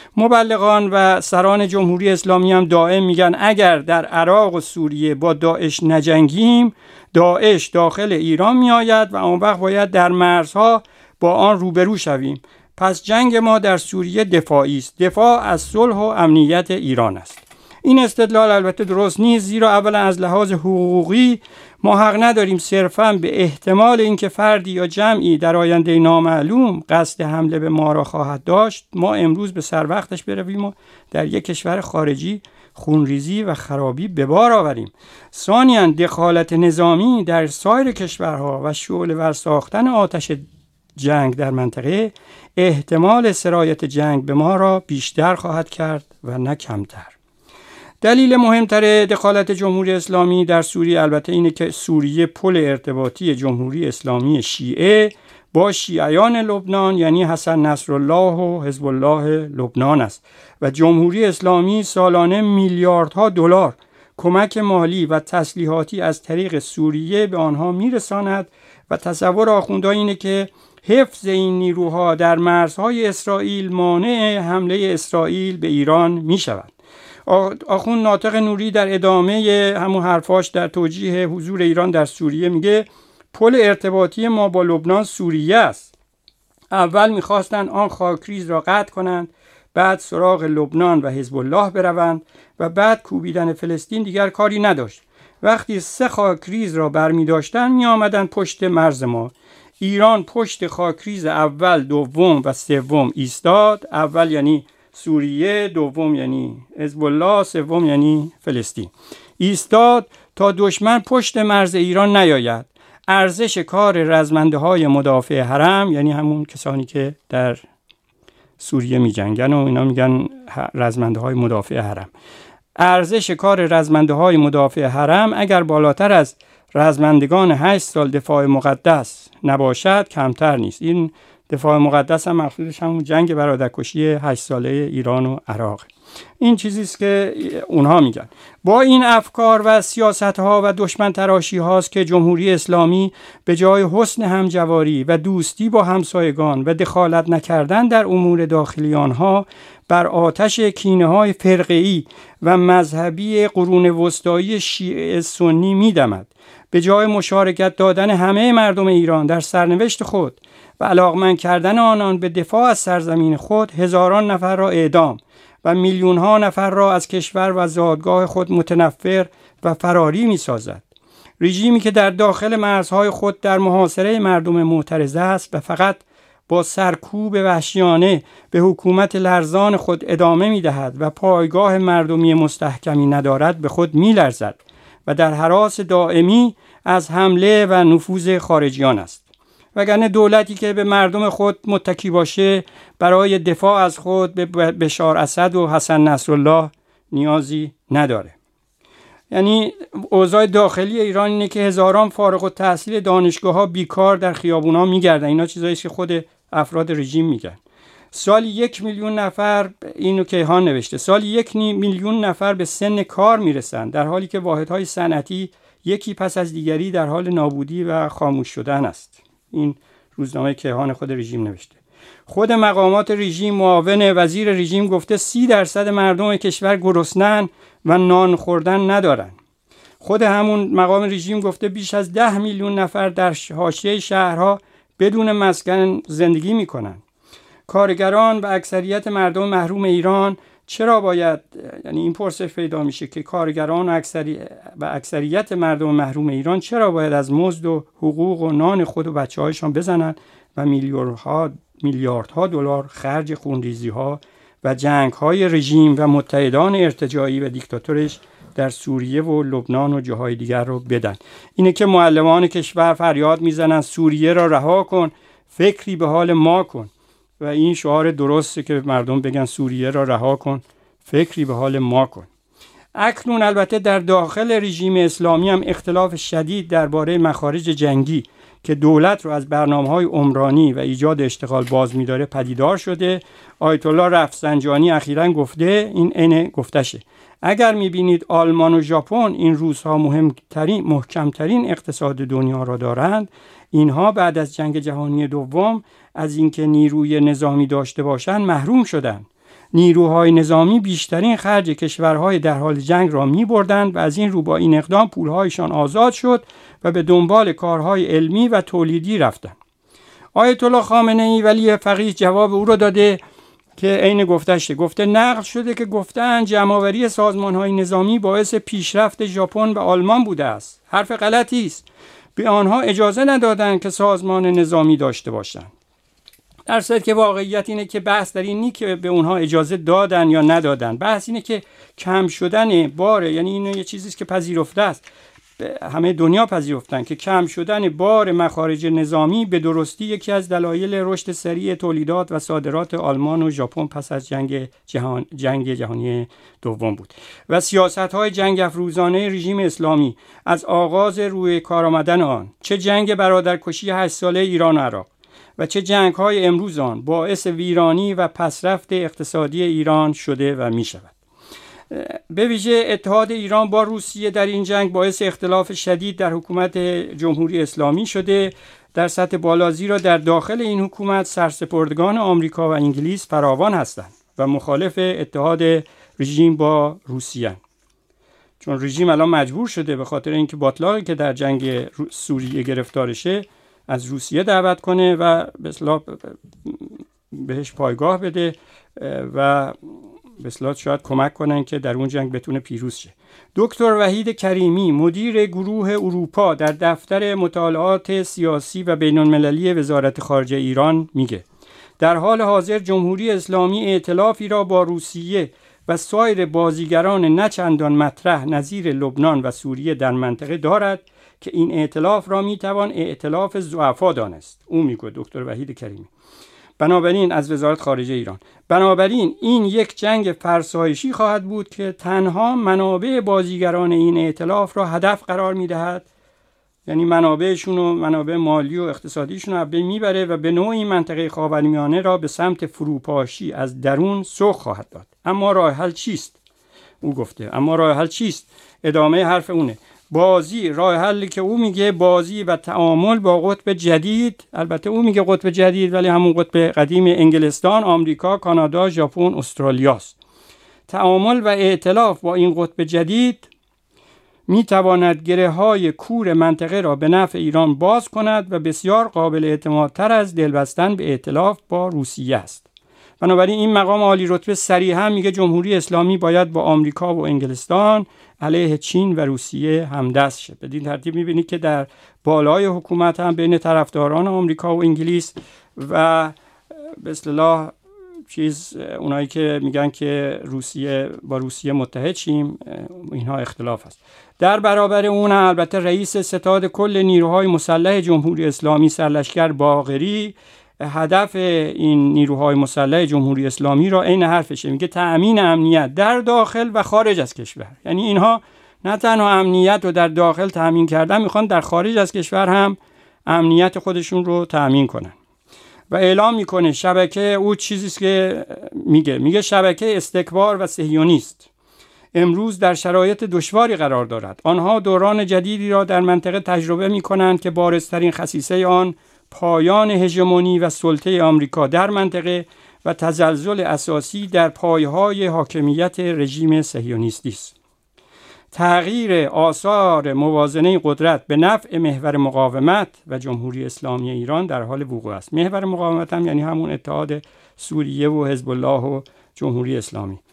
مبلغان و سران جمهوری اسلامی هم دائم میگن اگر در عراق و سوریه با داعش نجنگیم، داعش داخل ایران میآید و اون وقت باید در مرزها با آن روبرو شویم. پس جنگ ما در سوریه دفاعی است، دفاع از صلح و امنیت ایران است. این استدلال البته درست نیست، زیرا اولا از لحاظ حقوقی ما حق نداریم صرفاً به احتمال اینکه فردی یا جمعی در آینده نامعلوم قصد حمله به ما را خواهد داشت، ما امروز به سر وقتش برویم و در یک کشور خارجی خونریزی و خرابی به بار آوریم. ثانیاً دخالت نظامی در سایر کشورها و شعله‌ور ساختن آتش جنگ در منطقه احتمال سرایت جنگ به ما را بیشتر خواهد کرد و نه کمتر. دلیل مهمتر دخالت جمهوری اسلامی در سوریه البته اینه که سوریه پل ارتباطی جمهوری اسلامی شیعه با شیعیان لبنان یعنی حسن نصرالله و حزب الله لبنان است و جمهوری اسلامی سالانه میلیاردها دلار کمک مالی و تسلیحاتی از طریق سوریه به آنها میرساند و تصور آخوندها اینه که حفظ این نیروها در مرزهای اسرائیل مانع حمله اسرائیل به ایران می شود. آخوند ناطق نوری در ادامه همون حرفاش در توجیه حضور ایران در سوریه میگه پل ارتباطی ما با لبنان سوریه است. اول میخواستند آن خاکریز را قطع کنند، بعد سراغ لبنان و حزب الله بروند و بعد کوبیدن فلسطین دیگر کاری نداشت. وقتی سه خاکریز را برمی داشتن می آمدن پشت مرز ما. ایران پشت خاکریز اول، دوم و سوم ایستاد. اول یعنی سوریه، دوم یعنی حزب الله، سوم یعنی فلسطین. ایستاد تا دشمن پشت مرز ایران نیاید. ارزش کار رزمنده های مدافع حرم، یعنی همون کسانی که در سوریه می جنگن و اینا میگن رزمنده های مدافع حرم، ارزش کار رزمنده های مدافع حرم اگر بالاتر از رزمندگان هشت سال دفاع مقدس نباشد کمتر نیست. این دفاع مقدس هم مقصودش همون جنگ برادرکشی هشت ساله ایران و عراق. این چیزی است که اونها میگن. با این افکار و سیاست‌ها و دشمن تراشی هاست که جمهوری اسلامی به جای حسن همجواری و دوستی با همسایگان و دخالت نکردن در امور داخلی آنها بر آتش کینه‌های فرقه‌ای و مذهبی قرون وسطایی شیعه سنی می‌دمد. به جای مشارکت دادن همه مردم ایران در سرنوشت خود و علاقمند کردن آنان به دفاع از سرزمین خود، هزاران نفر را اعدام و میلیون ها نفر را از کشور و زادگاه خود متنفر و فراری می سازد. رژیمی که در داخل مرزهای خود در محاصره مردم معترض است و فقط با سرکوب وحشیانه به حکومت لرزان خود ادامه می دهد و پایگاه مردمی مستحکمی ندارد، به خود می لرزد و در هراس دائمی از حمله و نفوذ خارجیان است. وگرنه دولتی که به مردم خود متکی باشه برای دفاع از خود به بشار اسد و حسن نصرالله نیازی نداره. یعنی اوضاع داخلی ایران اینه که هزاران فارغ التحصیل دانشگاه‌ها بیکار در خیابون‌ها می‌گردن. اینا چیزایی که خود افراد رژیم میگن. سالی یک میلیون نفر، اینو کیهان نوشته، سالی یک میلیون نفر به سن کار میرسن، در حالی که واحدهای صنعتی یکی پس از دیگری در حال نابودی و خاموش شدن است. این روزنامه کیهان خود رژیم نوشته. خود مقامات رژیم، معاون وزیر رژیم گفته سی درصد مردم کشور گرسنه‌اند و نان خوردن ندارن. خود همون مقام رژیم گفته بیش از ده میلیون نفر در حاشیه شهرها بدون مسکن زندگی میکنن. کارگران و اکثریت مردم محروم ایران چرا باید، یعنی این پرسش پیدا میشه که کارگران و, اکثری و اکثریت مردم محروم ایران چرا باید از مزد و حقوق و نان خود و بچه هایشان بزنن و میلیاردها میلیاردها دلار خرج خونریزی ها و جنگ های رژیم و متحدان ارتجاعی و دیکتاتورش در سوریه و لبنان و جاهای دیگر رو بدن. اینه که معلمان کشور فریاد میزنن سوریه را رها کن، فکری به حال ما کن. و این شعار درسته که مردم بگن سوریه را رها کن، فکری به حال ما کن. اکنون البته در داخل رژیم اسلامی هم اختلاف شدید درباره مخارج جنگی که دولت رو از برنامه‌های عمرانی و ایجاد اشتغال باز می‌داره پدیدار شده. آیت الله رفسنجانی اخیراً گفته، این عین گفتشه، اگر می‌بینید آلمان و ژاپن این روزها مهمترین محکمترین اقتصاد دنیا را دارند، اینها بعد از جنگ جهانی دوم از اینکه نیروی نظامی داشته باشند محروم شدند. نیروهای نظامی بیشترین خرج کشورهای در حال جنگ را می بردند و از این رو با این اقدام پولهایشان آزاد شد و به دنبال کارهای علمی و تولیدی رفتند. آیت الله خامنه ای ولی فقیه جواب او را داده که عین گفتشه، گفته نقل شده که گفتند جمع‌آوری سازمان‌های نظامی باعث پیشرفت ژاپن و آلمان بوده است. حرف غلطی است. به آنها اجازه ندادند که سازمان نظامی داشته باشند. در صورتی که واقعیت اینه که بحث در این نیست که به اونها اجازه دادن یا ندادن، بحث اینه که کم شدن بار، یعنی این یه چیزیست که پذیرفته است، همه دنیا پذیرفتن که کم شدن بار مخارج نظامی به درستی یکی از دلایل رشد سریع تولیدات و صادرات آلمان و ژاپن پس از جنگ جهان جنگ جهانی دوم بود و سیاست‌های جنگ افروزانه رژیم اسلامی از آغاز روی کار آمدن آن، چه جنگ برادرکشی هشت ساله ایران و عراق و چه جنگ‌های امروز آن، باعث ویرانی و پسرفت اقتصادی ایران شده و می‌شود. به ویژه اتحاد ایران با روسیه در این جنگ باعث اختلاف شدید در حکومت جمهوری اسلامی شده در سطح بالا، زیرا در داخل این حکومت سرسپردگان آمریکا و انگلیس فراوان هستند و مخالف اتحاد رژیم با روسیه، چون رژیم الان مجبور شده به خاطر اینکه باطلاقی که در جنگ سوریه گرفتارشه از روسیه دعوت کنه و به اصطلاح بهش پایگاه بده و به اصطلاح شاید کمک کنن که در اون جنگ بتونه پیروز شه. دکتر وحید کریمی مدیر گروه اروپا در دفتر مطالعات سیاسی و بین‌المللی وزارت خارجه ایران میگه در حال حاضر جمهوری اسلامی ائتلافی را با روسیه و سایر بازیگران نچندان مطرح نظیر لبنان و سوریه در منطقه دارد که این ائتلاف را میتوان ائتلاف ضعفا دانست. او میگه دکتر وحید کریمی بنابراین از وزارت خارجه ایران بنابراین این یک جنگ فرسایشی خواهد بود که تنها منابع بازیگران این ائتلاف را هدف قرار میدهد، یعنی منابعشون و منابع مالی و اقتصادیشون رو بین میبره و به نوعی منطقه خاورمیانه را به سمت فروپاشی از درون سوق خواهد داد. اما راه حل چیست؟ او گفته اما راه حل چیست؟ ادامه حرف اونه. بازی راه حلی که او میگه بازی و تعامل با قطب جدید، البته او میگه قطب جدید ولی همون قطب قدیم انگلستان، آمریکا، کانادا، ژاپن، استرالیا است. تعامل و ائتلاف با این قطب جدید میتواند گره‌های کور منطقه را به نفع ایران باز کند و بسیار قابل اعتمادتر از دلبستن به ائتلاف با روسیه است. بنابراین این مقام عالی رتبه صریحا میگه جمهوری اسلامی باید با آمریکا و انگلستان علیه چین و روسیه همدست شه. بدین ترتیب میبینید که در بالای حکومت هم بین طرفداران آمریکا و انگلیس و به اصطلاح چیز اونایی که میگن که روسیه با روسیه متحد شیم، اینها اختلاف هست. در برابر اون البته رئیس ستاد کل نیروهای مسلح جمهوری اسلامی سرلشکر باقری هدف این نیروهای مسلح جمهوری اسلامی را عین حرفشه، میگه تأمین امنیت در داخل و خارج از کشور. یعنی اینها نه تنها امنیت رو در داخل تأمین کردن، میخوان در خارج از کشور هم امنیت خودشون رو تأمین کنن. و اعلام میکنه شبکه او چیزیست که میگه میگه شبکه استکبار و صهیونیست امروز در شرایط دشواری قرار دارد. آنها دوران جدیدی را در منطقه تجربه میکنند که بارزترین خصیصه آن پایان هژمونی و سلطه آمریکا در منطقه و تزلزل اساسی در پایه‌های حاکمیت رژیم صهیونیستی است. تغییر آثار موازنه قدرت به نفع محور مقاومت و جمهوری اسلامی ایران در حال وقوع است. محور مقاومت هم یعنی همون اتحاد سوریه و حزب الله و جمهوری اسلامی.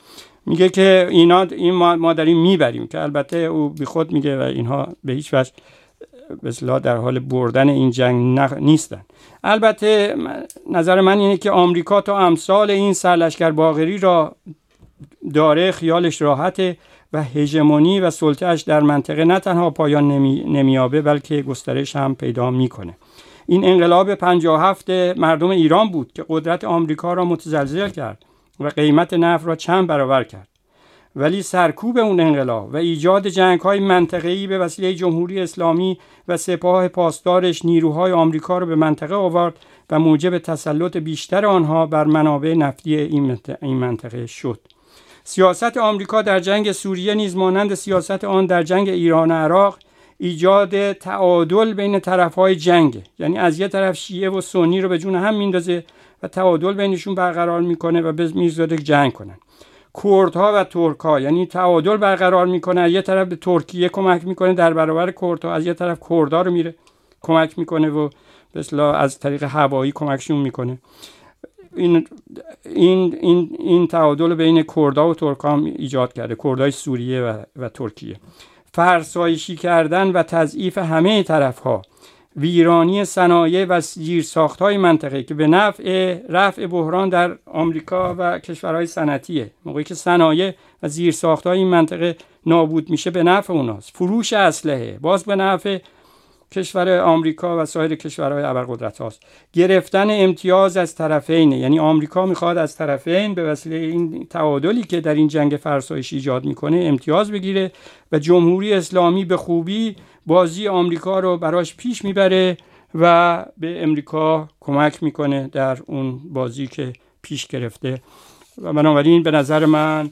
میگه که اینا این ما, ما داریم میبریم، که البته او بی خود میگه و اینها به هیچ وجه به اصطلاح در حال بردن این جنگ نخ... نیستن. البته نظر من اینه که آمریکا تا امثال این سرلشکر باقری را داره، خیالش راحته و هژمونی و سلطه‌اش در منطقه نه تنها پایان نمی... نمیابه بلکه گسترش هم پیدا میکنه. این انقلاب پنجاه و هفت مردم ایران بود که قدرت آمریکا را متزلزل کرد و قیمت نفت را چند برابر کرد. ولی سرکوب اون انقلاب و ایجاد جنگ‌های منطقه‌ای به وسیله جمهوری اسلامی و سپاه پاسدارش نیروهای آمریکا را به منطقه آورد و موجب تسلط بیشتر آنها بر منابع نفتی این منطقه شد. سیاست آمریکا در جنگ سوریه نیز مانند سیاست آن در جنگ ایران و عراق ایجاد تعادل بین طرف‌های جنگ، یعنی از یه طرف شیعه و سنی رو به جون هم میندازه و تعادل بینشون برقرار میکنه و به میذاره جنگ کنن. کردها و ترک‌ها، یعنی تعادل برقرار میکنه، از یه طرف به ترکیه کمک میکنه در برابر کردها، از یه طرف کردها رو میره کمک میکنه و به اصطلاح از طریق هوایی کمکشون میکنه. این این این این تعادل بین کردها و ترک‌ها هم ایجاد کرده، کردهای سوریه و و ترکیه. فرسایشی کردن و تضعیف همه طرف‌ها، ویرانی صنایع و زیرساخت‌های منطقه که به نفع رفع بحران در آمریکا و کشورهای صنعتیه. موقعی که صنایع و زیرساخت‌های این منطقه نابود میشه به نفع اوناست. فروش اسلحه باز به نفع کشور آمریکا و سایر کشورهای ابرقدرت هاست. گرفتن امتیاز از طرفین، یعنی آمریکا میخواد از طرفین به وسیله این تعادلی که در این جنگ فرسایشی ایجاد میکنه امتیاز بگیره و جمهوری اسلامی به خوبی بازی آمریکا رو براش پیش میبره و به امریکا کمک میکنه در اون بازی که پیش گرفته. و بنابراین به نظر من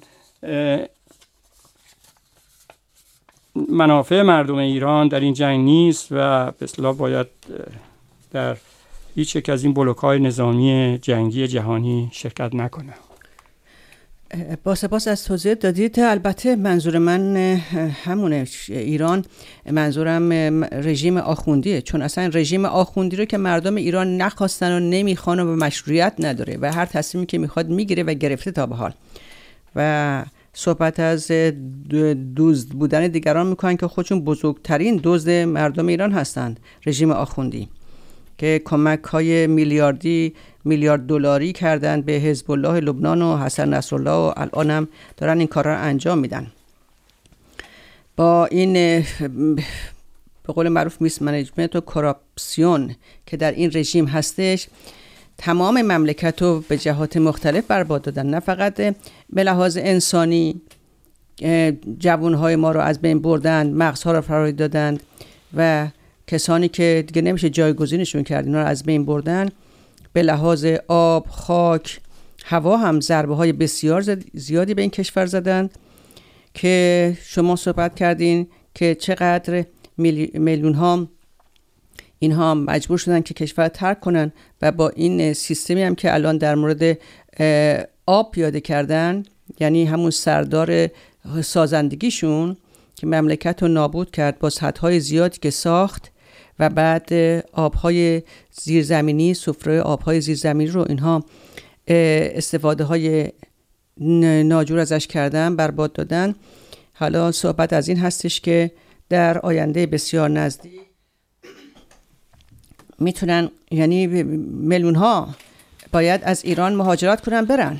منافع مردم ایران در این جنگ نیست و به اصطلاح باید در هیچ یک از این بلوک‌های نظامی جنگی جهانی شرکت نکنه. با سپاس از توضیح دادید. البته منظور من همونه، ایران منظورم رژیم آخوندیه، چون اصلا رژیم آخوندی رو که مردم ایران نخواستن و نمیخوان و مشروعیت نداره و هر تصمیمی که میخواد میگیره و گرفته تا به حال. و صحبت از دزد بودن دیگران میکنن که خودشون بزرگترین دزد مردم ایران هستند، رژیم آخوندی که کمک های میلیاردی میلیارد دلاری کردن به حزب الله لبنان و حسن نصرالله و الان هم دارن این کارا رو انجام میدن. با این به قول معروف میس منیجمنت و کراپسیون که در این رژیم هستش، تمام مملکت رو به جهات مختلف برباد دادن، نه فقط به لحاظ انسانی جوانهای ما رو از بین بردن، مغزها رو فراری دادن و کسانی که دیگه نمیشه جایگزینشون کرد اینا رو از بین بردن. به لحاظ آب، خاک، هوا هم ضربه های بسیار زیادی به این کشور زدن که شما صحبت کردین که چقدر میلیون ها اینها مجبور شدن که کشور ترک کنن و با این سیستمی هم که الان در مورد آب پیاده کردن، یعنی همون سردار سازندگیشون که مملکت رو نابود کرد با سدهای زیادی که ساخت و بعد آبهای زیرزمینی، سفره آبهای زیرزمینی رو اینها استفاده های ناجور ازش کردن، برباد دادن. حالا صحبت از این هستش که در آینده بسیار نزدیک میتونن، یعنی میلیون ها باید از ایران مهاجرت کنن برن،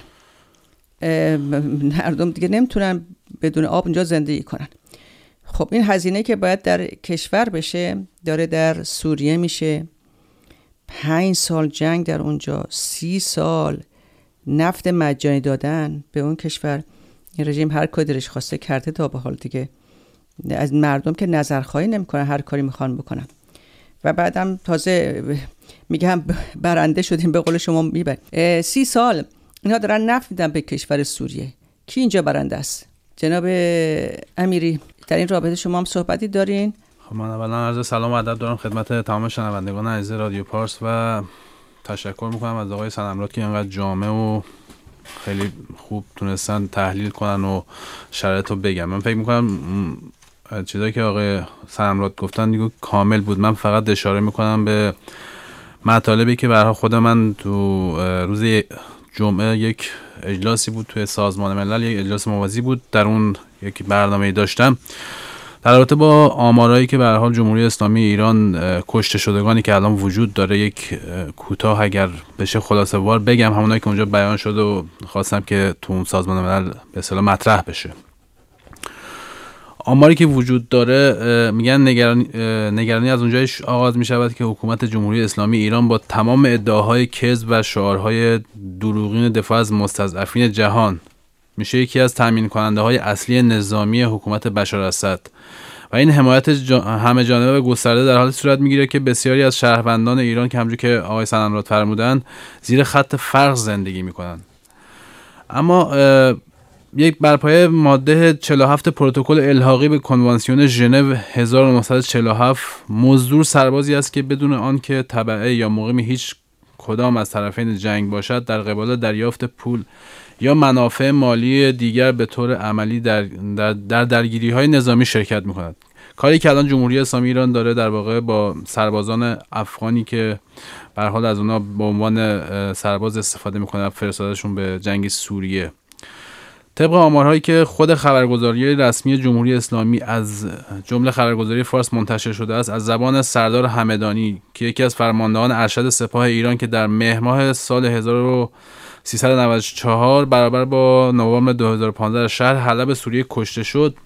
مردم دیگه نمیتونن بدون آب اونجا زندگی کنن. خب این هزینه که باید در کشور بشه داره در سوریه میشه. پنج سال جنگ در اونجا، سی سال نفت مجانی دادن به اون کشور. این رژیم هر کاری دلش خواسته کرده تا به حال دیگه، از مردم که نظرخواهی نمیکنن، هر کاری میخوان بکنن. و بعدم تازه میگم برنده شدیم به قول شما میبرن. سی سال اینا دارن نفت میدن به کشور سوریه. کی اینجا برنده است؟ جناب امیری در این رابطه شما هم صحبتی دارین؟ خب من اولا عرض سلام و ادب دارم خدمت تمام شنوندگان عزیز رادیو پارس و تشکر میکنم از آقای سنمراد که اینقدر جامع و خیلی خوب تونستن تحلیل کنن و شرایط رو بگم. من فکر میکنم چیزایی که آقای سنمراد گفتن دیگه کامل بود. من فقط اشاره میکنم به مطالبی که برای خود من تو روز جمعه یک اجلاسی بود توی سازمان ملل، یک اجلاس موازی بود، در اون یک برنامه‌ای داشتم در رابطه با آمارایی که به هر حال جمهوری اسلامی ایران کشته شدگانی که الان وجود داره. یک کوتاه اگر بشه خلاصه وار بگم همونایی که اونجا بیان شده و خواستم که تو اون سازمان ملل به اصطلاح مطرح بشه. آماری که وجود داره میگن نگرانی, نگرانی از اونجایی آغاز میشود که حکومت جمهوری اسلامی ایران با تمام ادعاهای کذب و شعارهای دروغین دفاع از مستضعفین جهان میشه یکی از تامین کننده های اصلی نظامی حکومت بشار اسد و این حمایت جا همه جانبه و گسترده در حال صورت میگیره که بسیاری از شهروندان ایران که همونجوری که آقای سنمراد فرمودن زیر خط فقر زندگی میکنن. اما یک برپایه ماده چهل و هفت پروتکل الحاقی به کنوانسیون ژنو هزار و نهصد و چهل و هفت مزدور سربازی است که بدون آنکه تبعه یا مقیم هیچ کدام از طرفین جنگ باشد در قبال دریافت پول یا منافع مالی دیگر به طور عملی در در, در درگیری های نظامی شرکت میکند. کاری که الان جمهوری اسلامی ایران داره در واقع با سربازان افغانی که به هر حال از اونها به عنوان سرباز استفاده میکنه، فرستادهشون به جنگ سوریه. طبق آمارهایی که خود خبرگزاری رسمی جمهوری اسلامی از جمله خبرگزاری فارس منتشر شده است، از زبان سردار همدانی که یکی از فرماندهان ارشد سپاه ایران که در مهر ماه سال هزار و سیصد و نود و چهار برابر با نوامبر دو هزار و پانزده در شهر حلب سوریه کشته شد،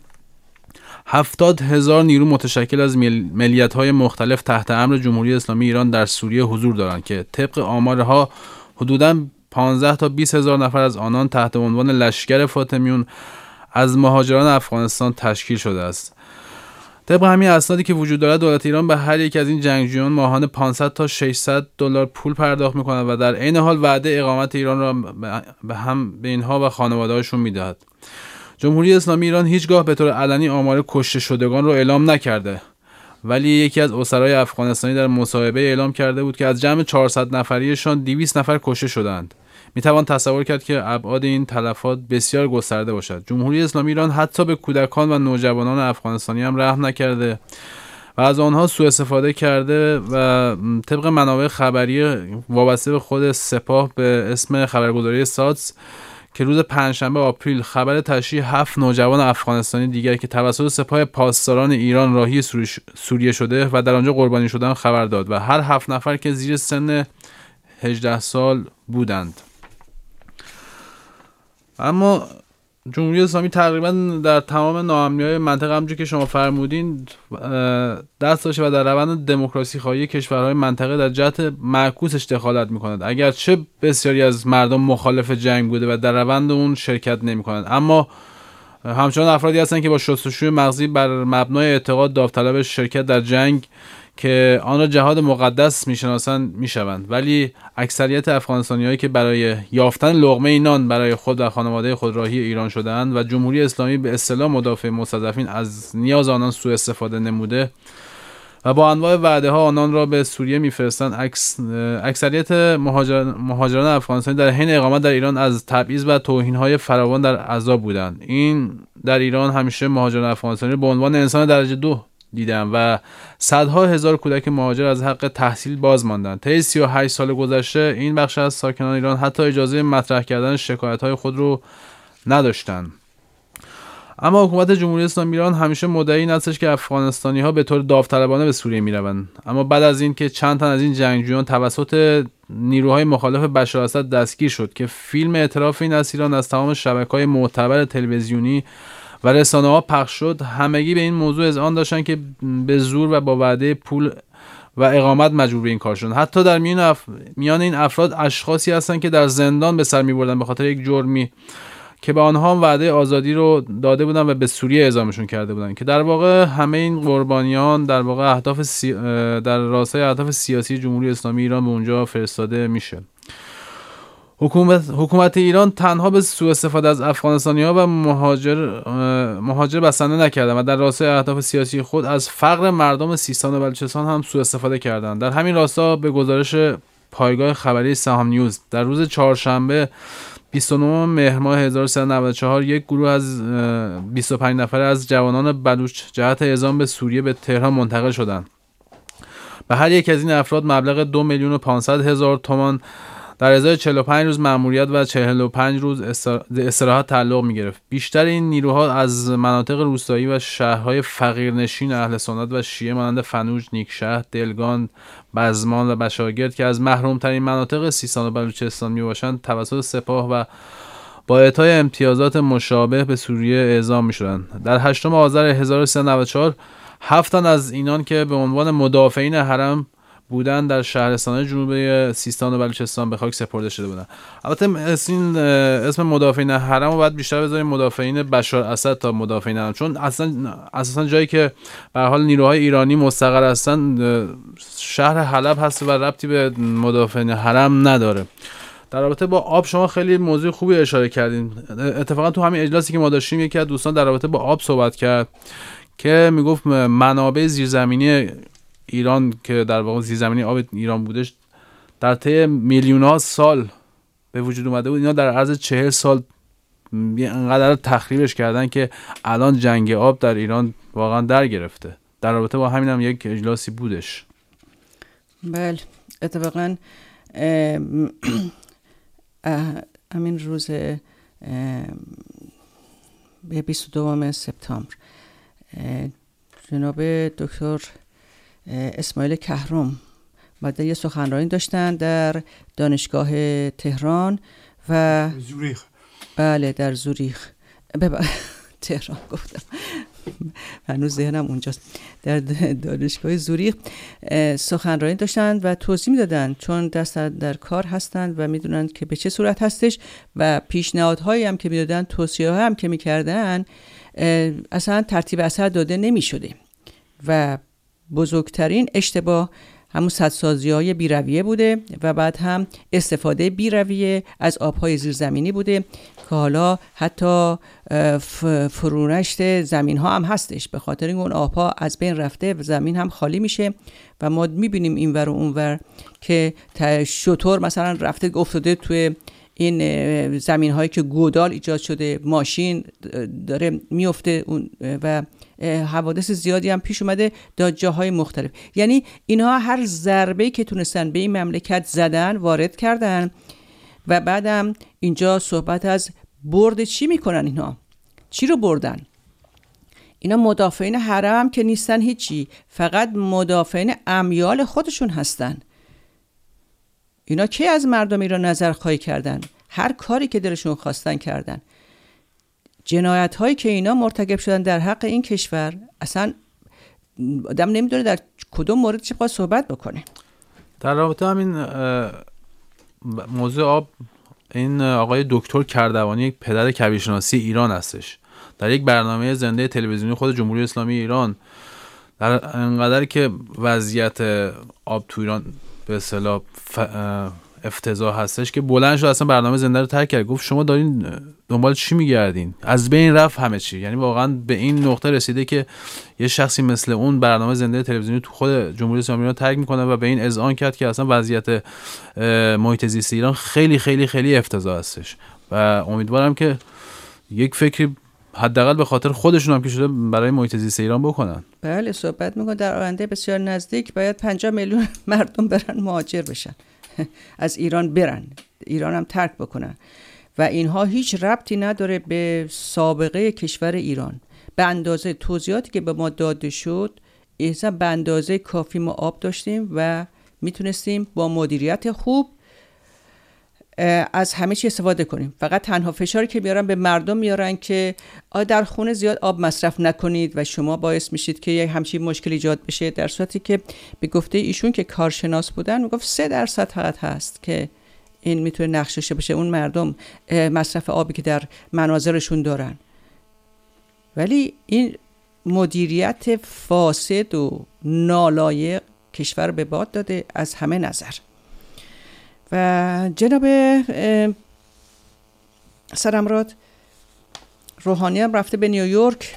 هفتاد هزار نیرو متشکل از ملیت‌های مختلف تحت امر جمهوری اسلامی ایران در سوریه حضور دارند که طبق آمارها حدوداً پانزده تا بیست هزار نفر از آنان تحت عنوان لشکر فاطمیون از مهاجران افغانستان تشکیل شده است. طبق همین اسنادی که وجود دارد، دولت ایران به هر یک از این جنگجویان ماهانه پانصد تا ششصد دلار پول پرداخت می‌کند و در عین حال وعده اقامت ایران را به هم به اینها و خانواده‌هاشون می‌دهد. جمهوری اسلامی ایران هیچگاه به طور علنی آمار کشته شدگان را اعلام نکرده، ولی یکی از اسرای افغانستانی در مصاحبه اعلام کرده بود که از جمع چهارصد نفریشان دویست نفر کشته شدند. میتوان تصور کرد که ابعاد این تلفات بسیار گسترده باشد. جمهوری اسلامی ایران حتی به کودکان و نوجوانان افغانستانی هم رحم نکرده و از آنها سوء استفاده کرده و طبق منابع خبری وابسته به خود سپاه به اسم خبرگزاری ساتس که روز پنجشنبه آپریل خبر تشییع هفت نوجوان افغانستانی دیگر که توسط سپاه پاسداران ایران راهی سوریه شده و در آنجا قربانی شدن خبر داد و هر هفت نفر که زیر سن هجده سال بودند. اما جمهوری اسلامی تقریبا در تمام ناامنی‌های منطقه همونجوری که شما فرمودین دست داشته و در روند دموکراسی خواهی کشورهای منطقه در جهت معکوسش دخالت می‌کند، اگرچه بسیاری از مردم مخالف جنگ بوده و در روند اون شرکت نمی‌کنند، اما همچنان افرادی هستند که با شستشوی مغزی بر مبنای اعتقاد داوطلب شرکت در جنگ که آن را جهاد مقدس میشناسند میشوند، ولی اکثریت افغانستانی‌هایی که برای یافتن لقمه نان برای خود و خانواده خود راهی ایران شده‌اند و جمهوری اسلامی به اصطلاح مدافع مستضعفین از نیاز آنان سوء استفاده نموده و با انواع وعده‌ها آنان را به سوریه می‌فرستند، اکس، اکثریت مهاجر، مهاجران افغانستانی در حین اقامت در ایران از تبعیض و توهین‌های فراوان در عذاب بودند. این در ایران همیشه مهاجران افغانستانی به عنوان انسان درجه دو دیدم و صدها هزار کودک مهاجر از حق تحصیل باز ماندند. طی سی و هشت سال گذشته این بخش از ساکنان ایران حتی اجازه مطرح کردن شکایت‌های خود رو نداشتند. اما حکومت جمهوری اسلامی ایران همیشه مدعی این هستش که افغانستانی‌ها به طور داوطلبانه به سوریه می‌روند، اما بعد از این که چند تن از این جنگجویان توسط نیروهای مخالف بشار اسد دستگیر شد که فیلم اعتراف این اسیران از تمام شبکه‌های معتبر تلویزیونی و رسانه‌ها پخش شد، همگی به این موضوع اذعان داشتن که به زور و با وعده پول و اقامت مجبور به این کار شدن. حتی در میان, اف... میان این افراد اشخاصی هستند که در زندان به سر می‌بردن به خاطر یک جرمی که به آنها وعده آزادی رو داده بودن و به سوریه اعزامشون کرده بودن، که در واقع همه این قربانیان در واقع اهداف سی... در راستای اهداف سیاسی جمهوری اسلامی ایران به اونجا فرستاده میشه. حکومت حکومت ایران تنها به سوء استفاده از افغانستانی‌ها و مهاجر مهاجر بسنده نکردند و در راستای اهداف سیاسی خود از فقر مردم سیستان و بلوچستان هم سوء استفاده کردند. در همین راستا به گزارش پایگاه خبری سهام نیوز در روز چهارشنبه بیست و نهم مهر ماه هزار و سیصد و نود و چهار یک گروه از بیست و پنج نفره از جوانان بلوچ جهت اعزام به سوریه به تهران منتقل شدند. به هر یک از این افراد مبلغ دو میلیون و پانصد هزار تومان در ازای چهل و پنج روز مأموریت و چهل و پنج روز استراحت تعلق می‌گرفت. بیشتر این نیروها از مناطق روستایی و شهرهای فقیرنشین اهل سنت و شیعه مانند فنوج، نیکشهر، دلگان، بزمان و بشاگرد که از محروم‌ترین مناطق سیستان و بلوچستان میباشند توسط سپاه و با اعطای امتیازات مشابه به سوریه اعزام می‌شدند. در هشتم آذر هزار و سیصد و نود و چهار هفت تن از اینان که به عنوان مدافعین حرم بودن در شهرستان جنوبی سیستان و بلوچستان به خاک سپرده شده بودند. البته این اسم مدافعین حرم رو باید بیشتر بذاریم مدافعین بشار اسد تا مدافعین حرم، چون اصلا اساسا جایی که به حال نیروهای ایرانی مستقر هستن شهر حلب هست و ربطی به مدافعین حرم نداره. در رابطه با آب شما خیلی موضوع خوبی اشاره کردین. اتفاقا تو همین اجلاسی که ما داشتیم یکی از دوستان در رابطه با آب صحبت کرد که میگفت منابع زیرزمینی ایران که در واقع زیرزمینی آب ایران بودش در طی میلیون‌ها سال به وجود اومده بود، اینا در عرض چهل سال انقدر تخریبش کردن که الان جنگ آب در ایران واقعا در گرفته. در رابطه با همین هم یک اجلاسی بودش. بله اتفاقا همین روز به بیست و دوم سپتامبر جناب دکتر اسماعیل کهرم بعد یه سخنرانی داشتن در دانشگاه تهران و زوریخ. بله در زوریخ بب... تهران گفتم هنوز ذهنم اونجاست. در دانشگاه زوریخ سخنرانی داشتن و توضیح میدادن، چون دست در کار هستند و میدونن که به چه صورت هستش و پیشنهادهایی هم که میدادن، توصیه هم که میکردن اصلا ترتیب اثر داده نمیشده و بزرگترین اشتباه همون سدسازی های بیرویه بوده و بعد هم استفاده بیرویه از آبهای زیرزمینی بوده که حالا حتی فرونشت زمین ها هم هستش، به خاطر این اون آبها از بین رفته و زمین هم خالی میشه و ما میبینیم این ور و اون ور که شطور مثلا رفته افتاده توی این زمین هایی که گودال ایجاد شده، ماشین داره میفته و حوادث زیادی هم پیش اومده در جاهای مختلف. یعنی اینها هر ضربه‌ای که تونستن به این مملکت زدن وارد کردن و بعدم اینجا صحبت از برد چی میکنن، اینها چی رو بردن؟ اینا مدافعین حرم که نیستن هیچی، فقط مدافعین امیال خودشون هستن. اینا کی از مردم ایران نظر خواهی کردن؟ هر کاری که دلشون خواستن کردن. جنایت هایی که اینا مرتکب شدن در حق این کشور اصلا آدم نمیدونه در کدوم مورد چه باید صحبت بکنه. در رابطه همین موضوع آب، این آقای دکتر کردوانی یک پدر کبیرشناسی ایران هستش. در یک برنامه زنده تلویزیونی خود جمهوری اسلامی ایران در انقدر که وضعیت آب تو ایران به اصطلاح افتضاح هستش که بلند شد اصلا برنامه زنده رو ترک کرد. گفت شما دارین دنبال چی میگردین؟ از بین رفت همه چی. یعنی واقعا به این نقطه رسیده که یه شخصی مثل اون برنامه زنده تلویزیونی تو خود جمهوری اسلامی ایران ترک میکنه و به این اذعان کرد که اصلا وضعیت محیط زیست ایران خیلی خیلی خیلی افتضاح هستش و امیدوارم که یک فکری حداقل به خاطر خودشون هم که شده برای محیط زیست ایران بکنن. بله صحبت میکنه در آینده بسیار نزدیک باید پنجاه میلیون مردم برن مهاجر بشن، از ایران برن، ایران هم ترک بکنن و اینها هیچ ربطی نداره به سابقه کشور ایران. به اندازه توضیحاتی که به ما داده شد احسان به اندازه کافی ما آب داشتیم و میتونستیم با مدیریت خوب از همه چی استفاده کنیم. فقط تنها فشاری که میارن به مردم میارن که در خونه زیاد آب مصرف نکنید و شما باعث میشید که یک همچین مشکل ایجاد بشه، در صورتی که به گفته ایشون که کارشناس بودن میگفت سه درصد فقط هست که این میتونه نقشش بشه، اون مردم مصرف آبی که در منازلشون دارن. ولی این مدیریت فاسد و نالایق کشور به باد داده از همه نظر. و جناب سرمراد روحانی هم رفته به نیویورک،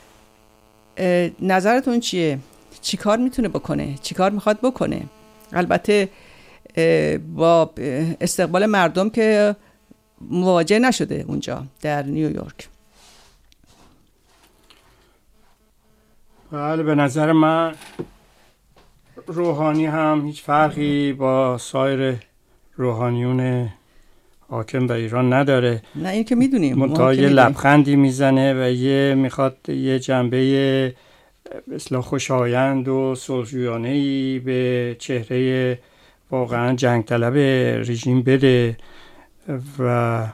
نظرتون چیه؟ چی کار میتونه بکنه؟ چی کار میخواد بکنه؟ البته با استقبال مردم که مواجه نشده اونجا در نیویورک. بله به نظر من روحانی هم هیچ فرقی با سایر روحانیون حاکم به ایران نداره. نه این که میدونیم، منتها یه لبخندی میزنه و یه میخواد یه جنبه اصلاح خوشایند و صلحجویانه‌ای به چهره واقعا جنگ طلب رژیم بده و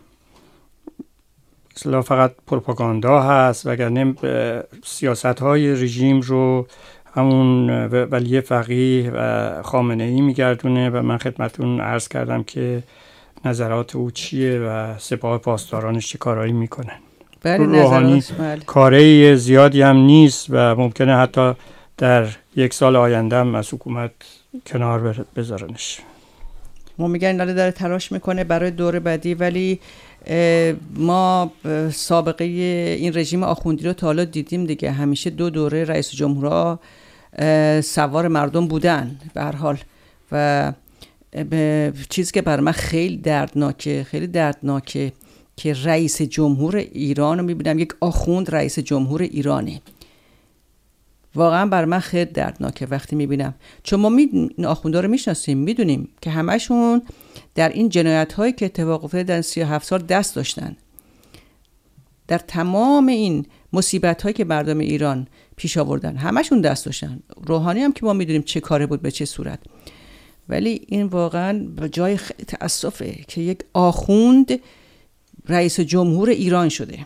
اصلا فقط پروپاگاندا هست، وگرنه سیاست‌های رژیم رو همون ولی فقیه و خامنه‌ای میگردونه و من خدمتون عرض کردم که نظرات او چیه و سپاه پاسدارانش چه کارایی میکنن. بله روحانی بله. کاری زیادی هم نیست و ممکنه حتی در یک سال آینده هم از حکومت کنار بذارنش. ما میگن این داره تلاش میکنه برای دور بعدی، ولی ما سابقه این رژیم آخوندی رو تا حالا دیدیم دیگه. همیشه دو دوره رئیس جمهورها سوار مردم بودن به هر حال و چیزی که برای من خیلی دردناکه خیلی دردناکه که رئیس جمهور ایران رو میبینم یک آخوند رئیس جمهور ایرانه. واقعا برای من خیلی دردناکه وقتی میبینم، چون ما می... این آخوندا رو میشناسیم، میدونیم که همشون در این جنایت هایی که اتفاق افتاده در سی و هفت سال دست داشتن. در تمام این مصیبت هایی که مردم ایران پیش آوردن همشون دست داشتن. روحانی هم که ما میدونیم چه کاره بود به چه صورت، ولی این واقعا به جای خیلی تأسفه که یک آخوند رئیس جمهور ایران شده.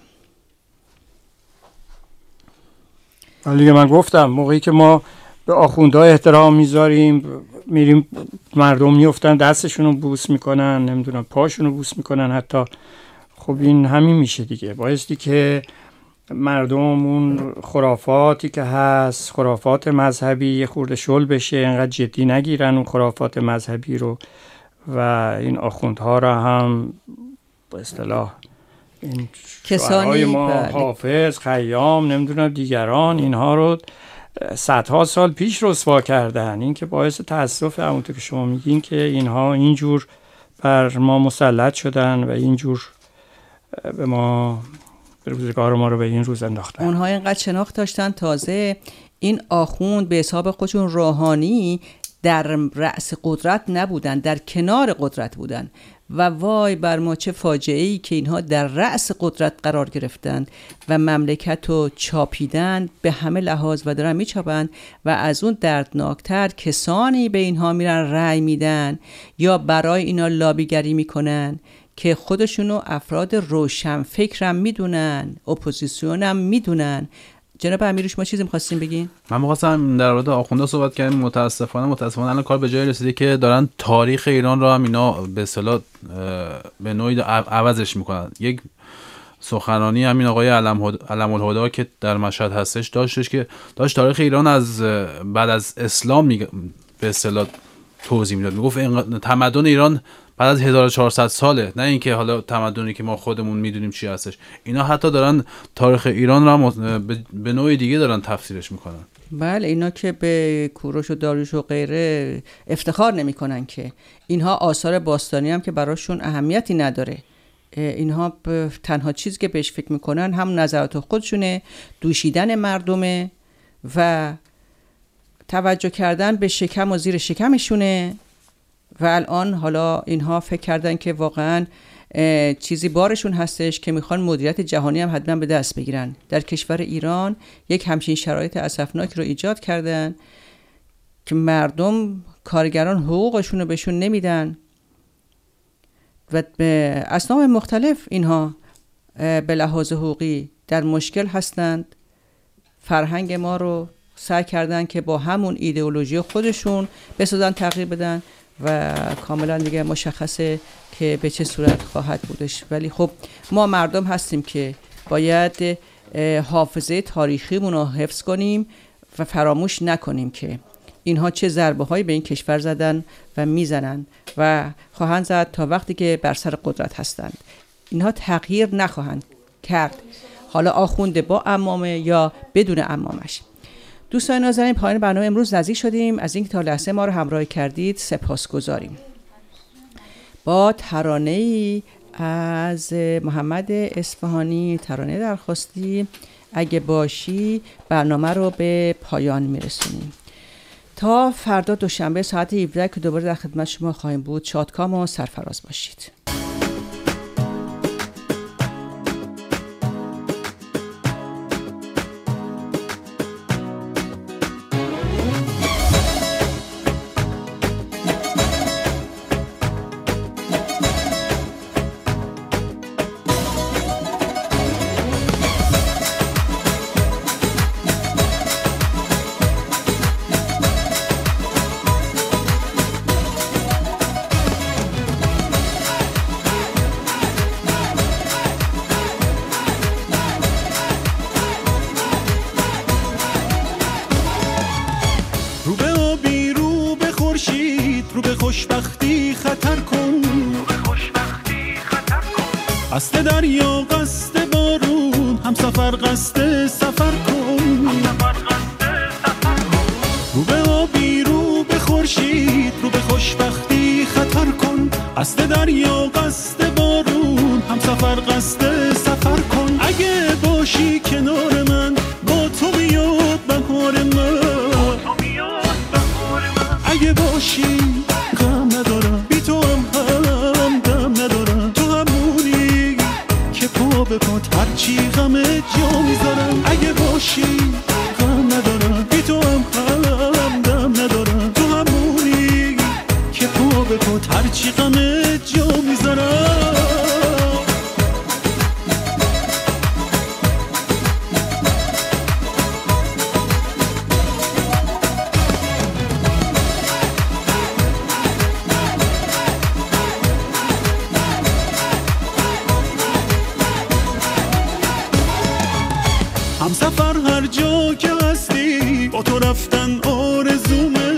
ولی من گفتم موقعی که ما به آخوندها احترام میذاریم، میریم مردم میفتن دستشون رو بوس میکنن، نمیدونم پاشون رو بوس میکنن حتی، خب این همین میشه دیگه. بایستی که مردم اون خرافاتی که هست، خرافات مذهبی، یه خورده شل بشه، اینقدر جدی نگیرن اون خرافات مذهبی رو و این آخوندها رو هم به اصطلاح این کسانی ما بله. حافظ، خیام، نمیدونم دیگران، اینها رو صدها سال پیش رسوا کردن. این که باعث تأسف همونطور که شما میگین که اینها اینجور بر ما مسلط شدن و اینجور به ما روزگار ما رو به این روز انداختن. اونها اینقدر شناخت داشتن، تازه این آخوند به حساب خودشون روحانی در رأس قدرت نبودن، در کنار قدرت بودن و وای بر ما چه فاجعه‌ای که اینها در رأس قدرت قرار گرفتند و مملکت رو چاپیدند به همه لحاظ و دارن میچاپند و از اون دردناکتر کسانی به اینها میرن رأی میدن یا برای اینا لابیگری میکنن که خودشونو افراد روشن فکرم میدونن، اپوزیسیون هم میدونن. جناب امیری شما چیزی می‌خواستین بگین؟ من می‌خواستم در مورد آخوندا صحبت کنم. متاسفانه متاسفانه الان کار به جای رسیده که دارن تاریخ ایران رو هم اینا به اصطلاح به نوعی عوضش میکنن. یک سخنرانی همین آقای علم الهدی که در مشهد هستش داشتش که داشت تاریخ ایران از بعد از اسلام می به اصطلاح توضیح میداد. میگفت تمدن ایران بعد از هزار و چهارصد ساله، نه اینکه حالا تمدنی که ما خودمون میدونیم چی هستش. اینا حتی دارن تاریخ ایران رو به نوع دیگه دارن تفسیرش میکنن. بله، اینا که به کوروش و داریوش و غیره افتخار نمیکنن که اینها آثار باستانی هم که براشون اهمیتی نداره. اینها تنها چیزی که بهش فکر میکنن هم نظرات خودشونه، دوشیدن مردمه و توجه کردن به شکم و زیر شکمشونه. و الان حالا اینها فکر کردن که واقعا چیزی بارشون هستش که میخوان مدیریت جهانی هم حتما به دست بگیرن. در کشور ایران یک همچین شرایط اسفناک رو ایجاد کردن که مردم، کارگران حقوقشون رو بهشون نمیدن و به اسناد مختلف اینها به لحاظ حقوقی در مشکل هستند. فرهنگ ما رو سعی کردن که با همون ایدئولوژی خودشون بسازن، تغییر بدن و کاملا دیگه مشخصه که به چه صورت خواهد بودش. ولی خب ما مردم هستیم که باید حافظه تاریخیمون رو حفظ کنیم و فراموش نکنیم که اینها چه ضربه هایی به این کشور زدن و میزنن و خواهند زد تا وقتی که بر سر قدرت هستند. اینها تغییر نخواهند کرد، حالا آخونده با عمامه یا بدون عمامش. دوستان نازنین، پایان برنامه امروز نزدیک شدیم. از اینکه تا لحظه ما رو همراهی کردید سپاسگزاریم. با ترانه‌ای از محمد اصفهانی، ترانه درخواستی، اگه باشی، برنامه رو به پایان میرسونیم. تا فردا دوشنبه ساعت هفده که دوباره در خدمت شما خواهیم بود. شادکام و سرفراز باشید. قصد دریا قصد بارون همسفر قصد سفر کن رو به آبی رو به خورشید رو به خوشبختی خطر کن قصد دریا قصد بارون همسفر قصد سفر کن اگه باشی کنار من با تو بیاد بهار من اگه باشی غم ندارم بی تو هم هم دم ندارم تو همونی که پا به پات هرچی غم جا میذارم اگه باشی غم ندارم بی تو هم هم دم ندارم تو همونی که پا به پات هرچی غم جا میذارم همسفر هر جا که هستی با تو رفتن آرزومه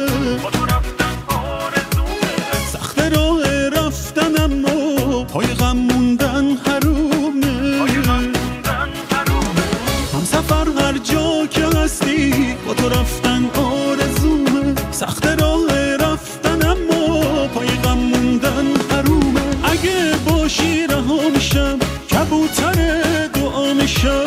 سخت راه رفتن اما پای غم موندن حرومه همسفر هر جا که هستی با تو رفتن آرزومه سخت راه رفتن اما پای غم موندن حرومه اگه باشی رها میشم کبوتر دعا میشم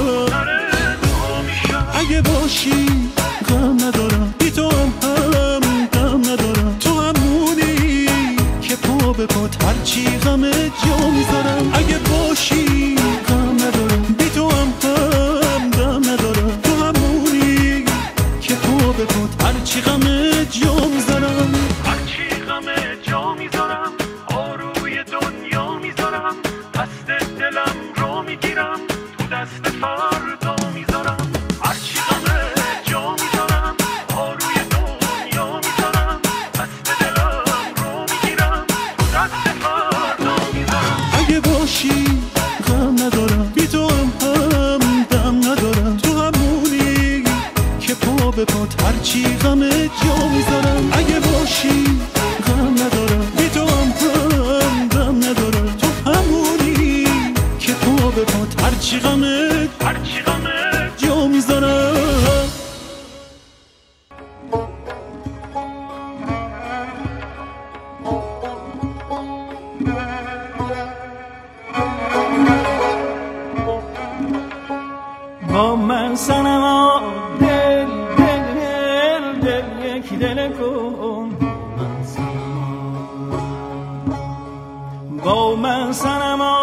اگه باشی غم ندارم بی تو هم هم دم ندارم تو همونی که پا به پات هرچی غم جا میذارم اگه باشی غم ندارم بی تو هم هم دم ندارم تو همونی که پا به پات هرچی غم جا میذارم هرچی غم جا میذارم آروی دنیا میذارم دست دلم رو میگیرم تو دست فردا میذارم غم ندارم بی تو هم هم دم ندارم تو همونی که پا به پات هرچی غم جا میذارم اگه باشی غم ندارم بی تو هم هم دم ندارم تو همونی که پا به پات هرچی غم هرچی غم جا میذارم با من صنما دل دل دل دل یکی دل کن با من صنما